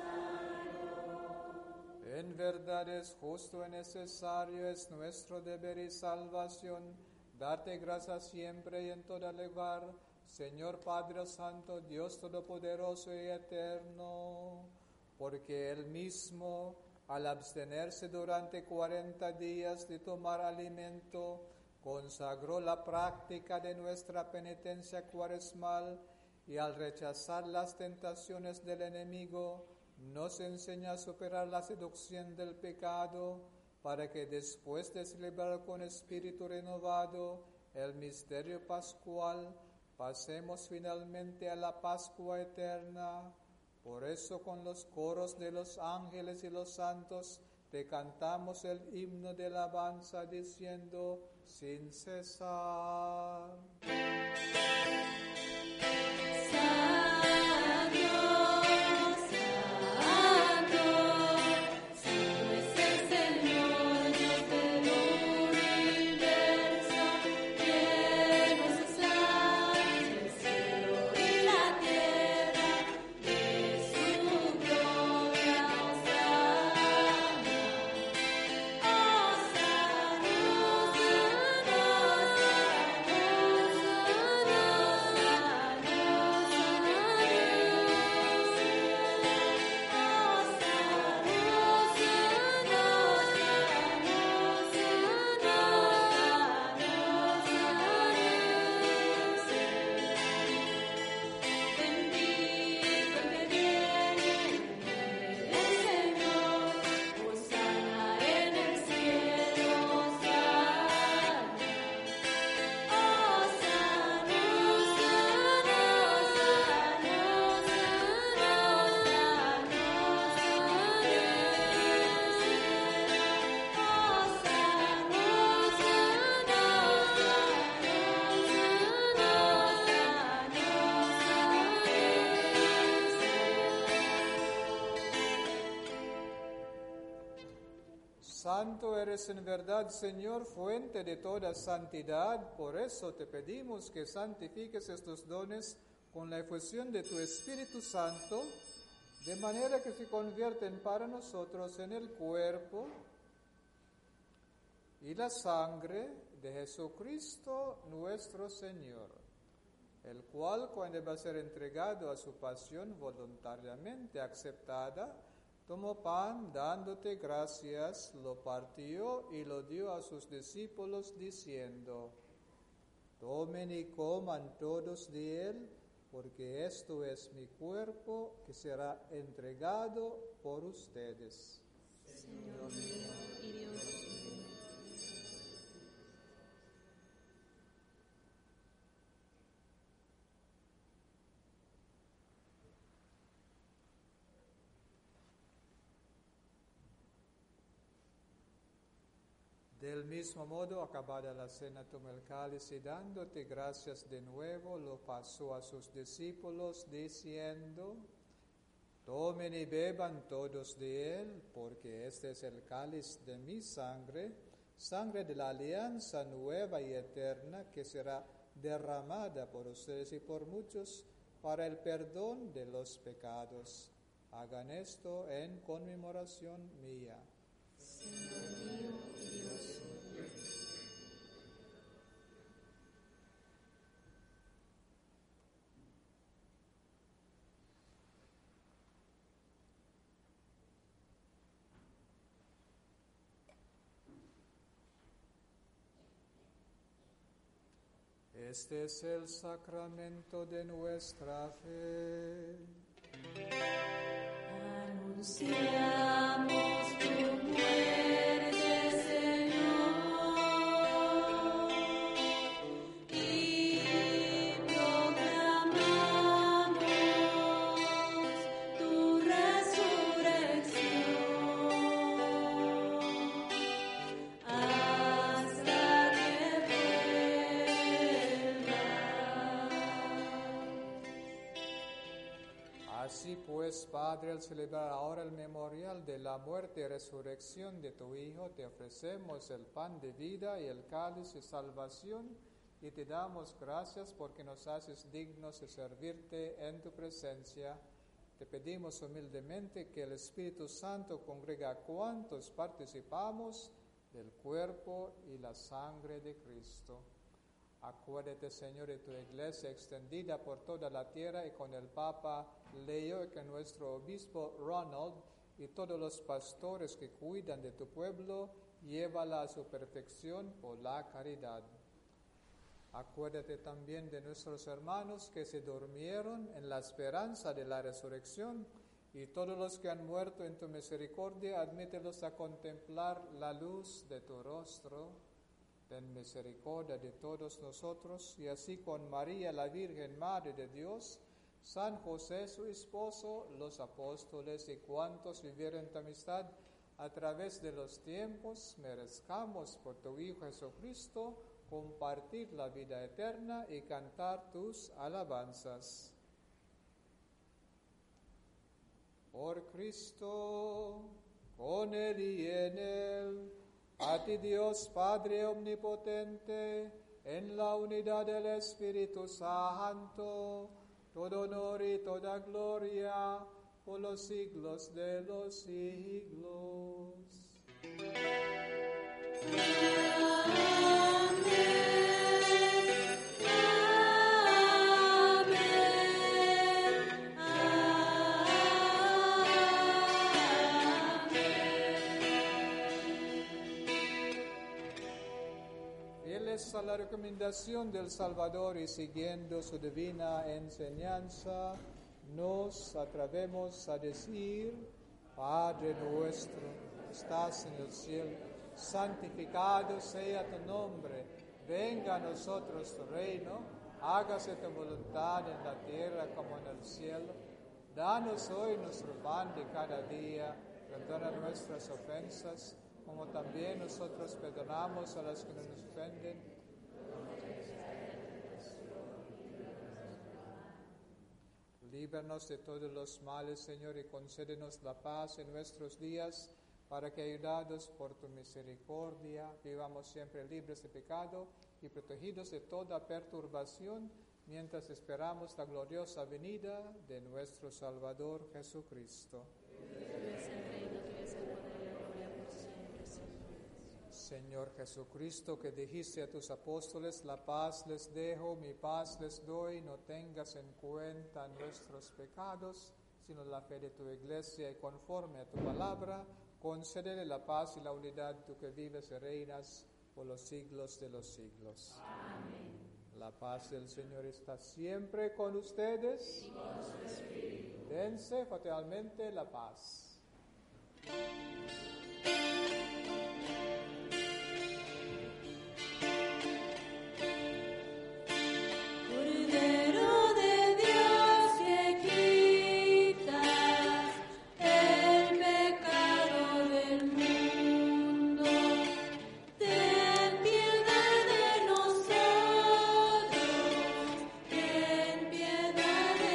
En verdad es justo y necesario, es nuestro deber y salvación, darte gracias siempre y en todo lugar, Señor Padre Santo, Dios Todopoderoso y Eterno, porque Él mismo, al abstenerse durante cuarenta días de tomar alimento, consagró la práctica de nuestra penitencia cuaresmal y al rechazar las tentaciones del enemigo, nos enseña a superar la seducción del pecado para que después de celebrar con espíritu renovado el misterio pascual, pasemos finalmente a la Pascua eterna. Por eso con los coros de los ángeles y los santos te cantamos el himno de alabanza diciendo sin cesar. Santo eres en verdad, Señor, fuente de toda santidad. Por eso te pedimos que santifiques estos dones con la efusión de tu Espíritu Santo, de manera que se convierten para nosotros en el cuerpo y la sangre de Jesucristo nuestro Señor, el cual, cuando va a ser entregado a su pasión voluntariamente aceptada, tomó pan, dándote gracias, lo partió y lo dio a sus discípulos, diciendo: tomen y coman todos de él, porque esto es mi cuerpo que será entregado por ustedes. Señor mío y Dios mío. Del mismo modo, acabada la cena, tomó el cáliz y dándote gracias de nuevo, lo pasó a sus discípulos, diciendo: tomen y beban todos de él, porque este es el cáliz de mi sangre, sangre de la alianza nueva y eterna, que será derramada por ustedes y por muchos para el perdón de los pecados. Hagan esto en conmemoración mía. Señor mío y Dios mío. Este es el sacramento de nuestra fe. Anunciamos tu muerte, Señor, y proclamamos tu resurrección hasta que vuelvas. Así pues, Padre, al celebrar ahora el memorial de la muerte y resurrección de tu Hijo, te ofrecemos el pan de vida y el cáliz de salvación, y te damos gracias porque nos haces dignos de servirte en tu presencia. Te pedimos humildemente que el Espíritu Santo congrega a cuantos participamos del cuerpo y la sangre de Cristo. Acuérdate, Señor, de tu iglesia extendida por toda la tierra y con el Papa Leo y con nuestro obispo Ronald y todos los pastores que cuidan de tu pueblo, llévala a su perfección por la caridad. Acuérdate también de nuestros hermanos que se durmieron en la esperanza de la resurrección, y todos los que han muerto en tu misericordia, admítelos a contemplar la luz de tu rostro. Ten misericordia de todos nosotros, y así con María, la Virgen Madre de Dios, San José, su esposo, los apóstoles y cuantos vivieron en tu amistad a través de los tiempos, merezcamos por tu Hijo Jesucristo compartir la vida eterna y cantar tus alabanzas. Por Cristo, con Él y en Él, a ti Dios Padre omnipotente, en la unidad del Espíritu Santo, todo honor y toda gloria por los siglos de los siglos. A la recomendación del Salvador y siguiendo su divina enseñanza, nos atrevemos a decir: Padre nuestro, que estás en el cielo, santificado sea tu nombre, venga a nosotros tu reino, hágase tu voluntad en la tierra como en el cielo. Danos hoy nuestro pan de cada día, perdona nuestras ofensas, como también nosotros perdonamos a los que nos ofenden. Líbranos de todos los males, Señor, y concédenos la paz en nuestros días, para que, ayudados por tu misericordia, vivamos siempre libres de pecado y protegidos de toda perturbación, mientras esperamos la gloriosa venida de nuestro Salvador Jesucristo. Señor Jesucristo, que dijiste a tus apóstoles: la paz les dejo, mi paz les doy, no tengas en cuenta nuestros pecados, sino la fe de tu iglesia, y conforme a tu palabra, concédele la paz y la unidad, tú que vives y reinas por los siglos de los siglos. Amén. La paz del Señor está siempre con ustedes. Y con su espíritu. Dense fraternalmente la paz.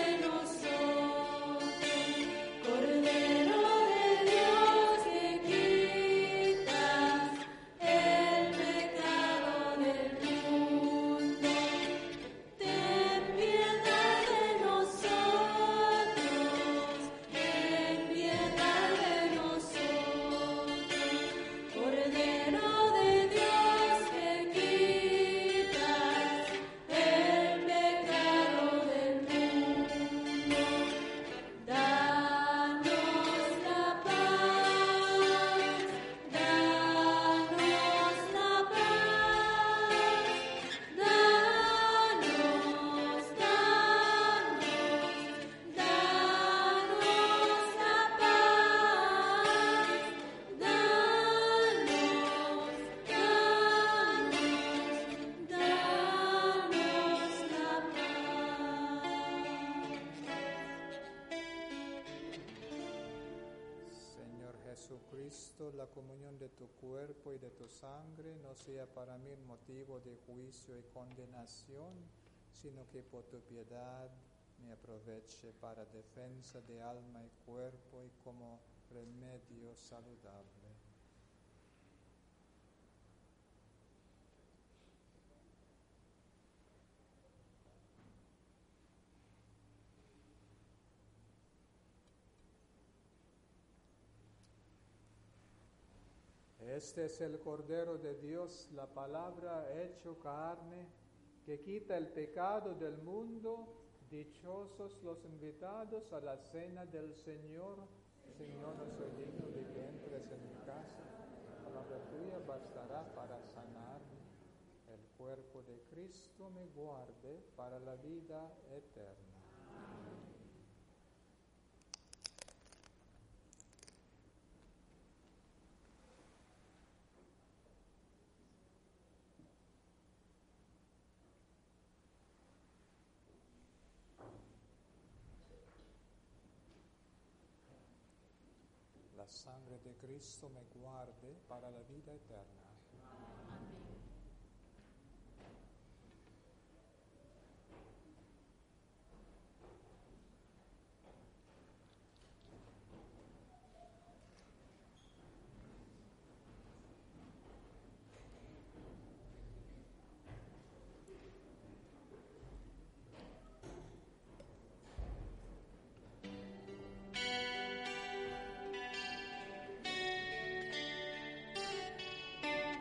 Cordero de Dios que Jesucristo, la comunión de tu cuerpo y de tu sangre no sea para mí motivo de juicio y condenación, sino que por tu piedad me aproveche para defensa de alma y cuerpo y como remedio saludable. Este es el Cordero de Dios, la palabra hecho carne, que quita el pecado del mundo. Dichosos los invitados a la cena del Señor. Señor, no soy digno de que entres en mi casa. La palabra tuya bastará para sanarme. El cuerpo de Cristo me guarde para la vida eterna. La sangre de Cristo me guarde para la vida eterna. Amén.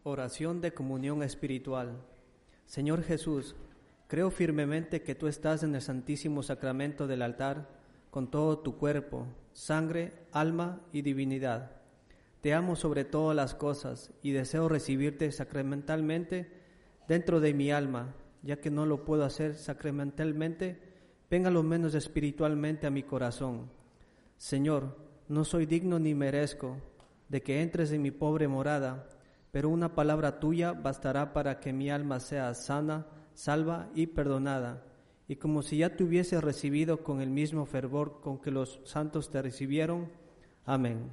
Oración de comunión espiritual. Señor Jesús, creo firmemente que tú estás en el Santísimo Sacramento del altar con todo tu cuerpo, sangre, alma y divinidad. Te amo sobre todas las cosas y deseo recibirte sacramentalmente dentro de mi alma, ya que no lo puedo hacer sacramentalmente, venga lo menos espiritualmente a mi corazón. Señor, no soy digno ni merezco de que entres en mi pobre morada, pero una palabra tuya bastará para que mi alma sea sana, salva y perdonada, y como si ya te hubiese recibido con el mismo fervor con que los santos te recibieron. Amén.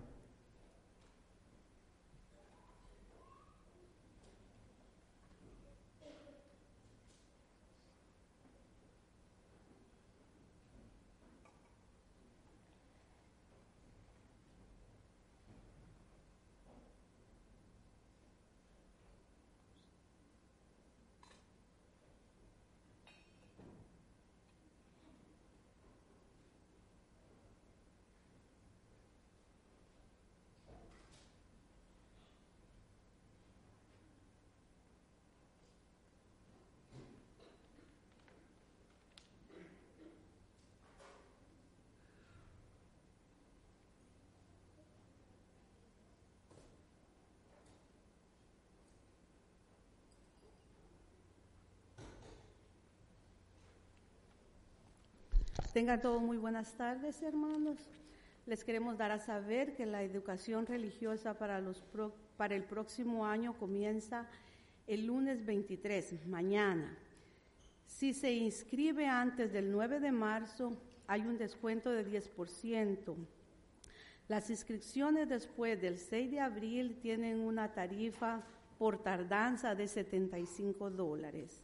Tengan todos muy buenas tardes, hermanos. Les queremos dar a saber que la educación religiosa para, los pro, para el próximo año comienza el lunes veintitrés, mañana. Si se inscribe antes del nueve de marzo, hay un descuento de diez por ciento. Las inscripciones después del seis de abril tienen una tarifa por tardanza de setenta y cinco dólares.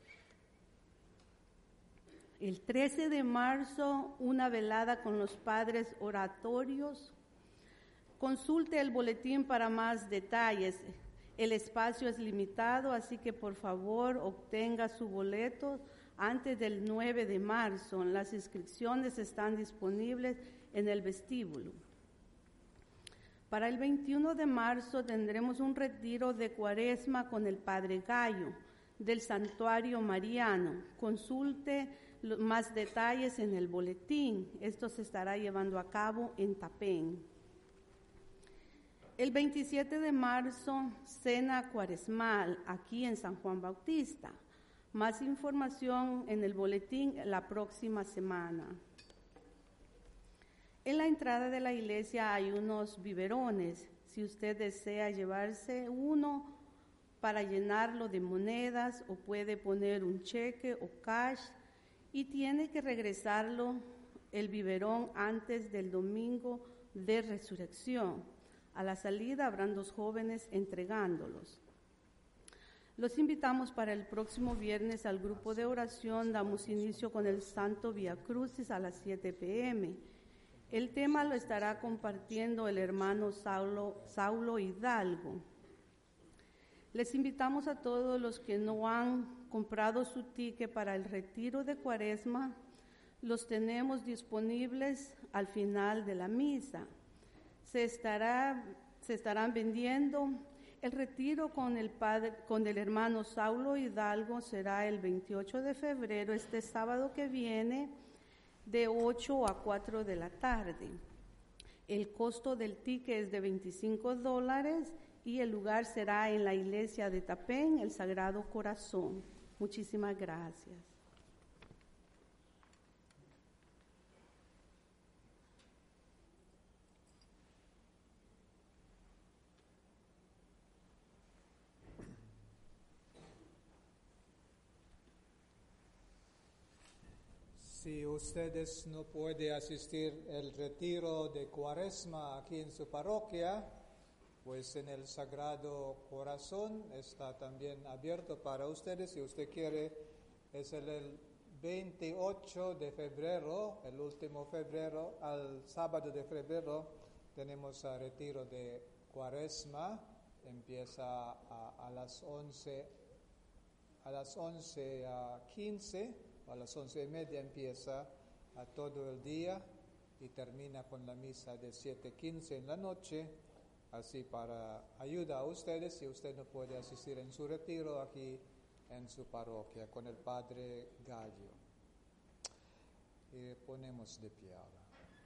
El trece de marzo, una velada con los padres oratorios. Consulte el boletín para más detalles. El espacio es limitado, así que por favor obtenga su boleto antes del nueve de marzo. Las inscripciones están disponibles en el vestíbulo. Para el veintiuno de marzo tendremos un retiro de Cuaresma con el Padre Gallo del Santuario Mariano. Consulte más detalles en el boletín. Esto se estará llevando a cabo en Tapén. El veintisiete de marzo, cena cuaresmal aquí en San Juan Bautista. Más información en el boletín la próxima semana. En la entrada de la iglesia hay unos biberones. Si usted desea llevarse uno para llenarlo de monedas, o puede poner un cheque o cash, y tiene que regresarlo el biberón antes del domingo de resurrección. A la salida habrán dos jóvenes entregándolos. Los invitamos para el próximo viernes al grupo de oración. Damos inicio con el Santo Vía Crucis a las siete pe eme. El tema lo estará compartiendo el hermano Saulo, Saulo Hidalgo. Les invitamos a todos los que no han comprado su ticket para el retiro de Cuaresma. Los tenemos disponibles al final de la misa. Se, estará, se estarán vendiendo. El retiro con el, padre, con el hermano Saulo Hidalgo será el veintiocho de febrero, este sábado que viene, de ocho a cuatro de la tarde. El costo del ticket es de veinticinco dólares y el lugar será en la iglesia de Tapén, el Sagrado Corazón. Muchísimas gracias. Si ustedes no pueden asistir al retiro de Cuaresma aquí en su parroquia, pues en el Sagrado Corazón está también abierto para ustedes. Si usted quiere, es el, el veintiocho de febrero, el último febrero, al sábado de febrero, tenemos el retiro de Cuaresma. Empieza a, a las once, a las once a quince, a las once y media empieza a todo el día y termina con la misa de siete quince en la noche. así para ayuda a ustedes si usted no puede asistir en su retiro aquí en su parroquia con el Padre Gallo. Y ponemos de pie ahora.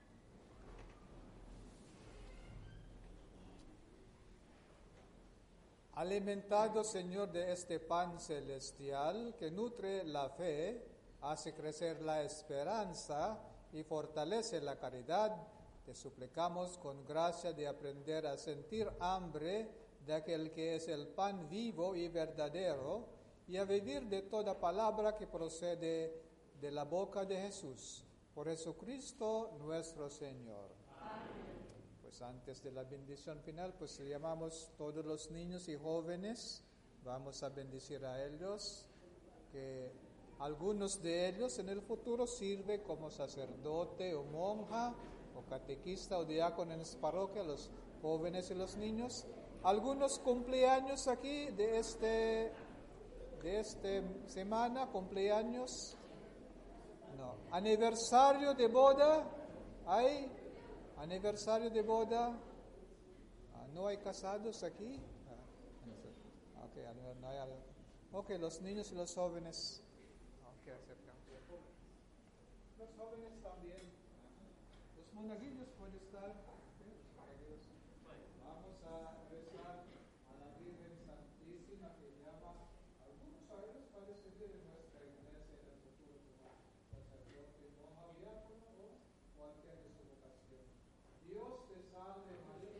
Alimentado, Señor, de este pan celestial que nutre la fe, hace crecer la esperanza y fortalece la caridad, te suplicamos con gracia de aprender a sentir hambre de aquel que es el pan vivo y verdadero y a vivir de toda palabra que procede de la boca de Jesús. Por Jesucristo nuestro Señor. Pues antes de la bendición final, pues llamamos todos los niños y jóvenes, vamos a bendecir a ellos, que algunos de ellos en el futuro sirven como sacerdote o monja, o catequista o diácono en su parroquia, los jóvenes y los niños. Algunos cumpleaños aquí de este, de esta semana, cumpleaños, no, aniversario de boda, ¿hay? Aniversario de boda, ah, ¿no hay casados aquí? Ah, okay, no hay, ok, los niños y los jóvenes. Okay, acercamos. Los jóvenes también. Los monaguillos pueden estar. Vamos a rezar a la Virgen Santísima que llama a algunos a ellos para servir en nuestra iglesia en el futuro como sacerdote, monja, diácono o cualquier de su vocación. Dios te salve María.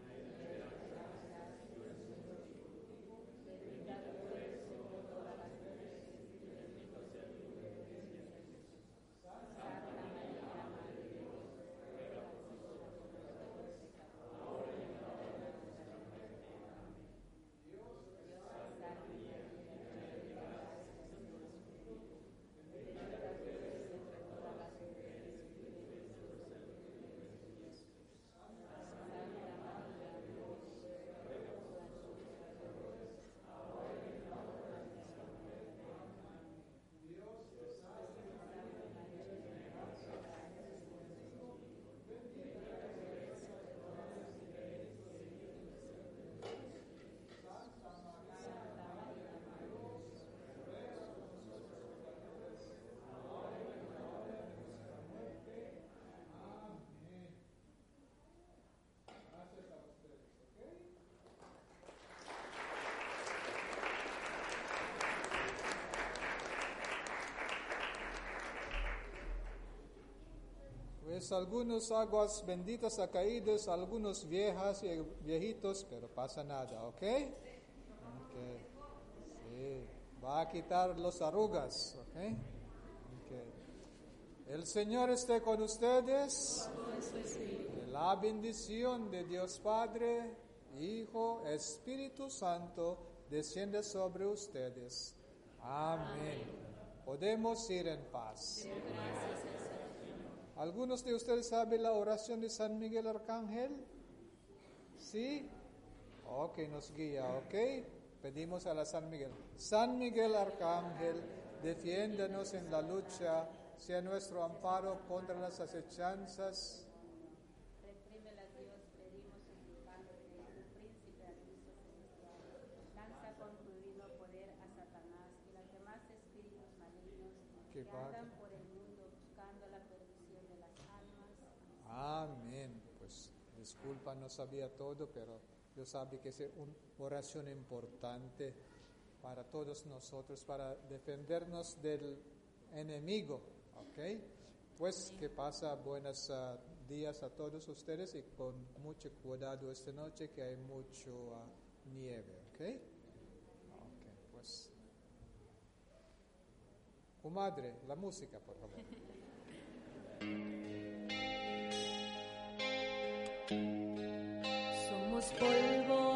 Pues algunos aguas benditas ha caído, algunos viejas y viejitos, pero pasa nada, ¿ok? Okay. Sí, va a quitar los arrugas, ¿ok? Okay. El Señor esté con ustedes. Que la bendición de Dios Padre, Hijo, Espíritu Santo descienda sobre ustedes. Amén. Podemos ir en paz. ¿Algunos de ustedes saben la oración de San Miguel Arcángel? ¿Sí? Ok, nos guía, ok. Pedimos a la San Miguel. San Miguel Arcángel, defiéndanos en la lucha, sea nuestro amparo contra las acechanzas. Reprímelas, Dios, pedimos suplicándote, tu príncipe aviso celestial. Lanza con tu divino poder a Satanás y los demás espíritus malignos que andan por el mundo buscando la perdición de las almas. Amén. Pues disculpa, no sabía todo, pero yo sabía que es una oración importante para todos nosotros, para defendernos del enemigo. ¿Ok? Pues que pasa buenos uh, días a todos ustedes y con mucho cuidado esta noche que hay mucho uh, nieve. ¿Ok? Ok, pues. Comadre, la música, por favor. Somos polvo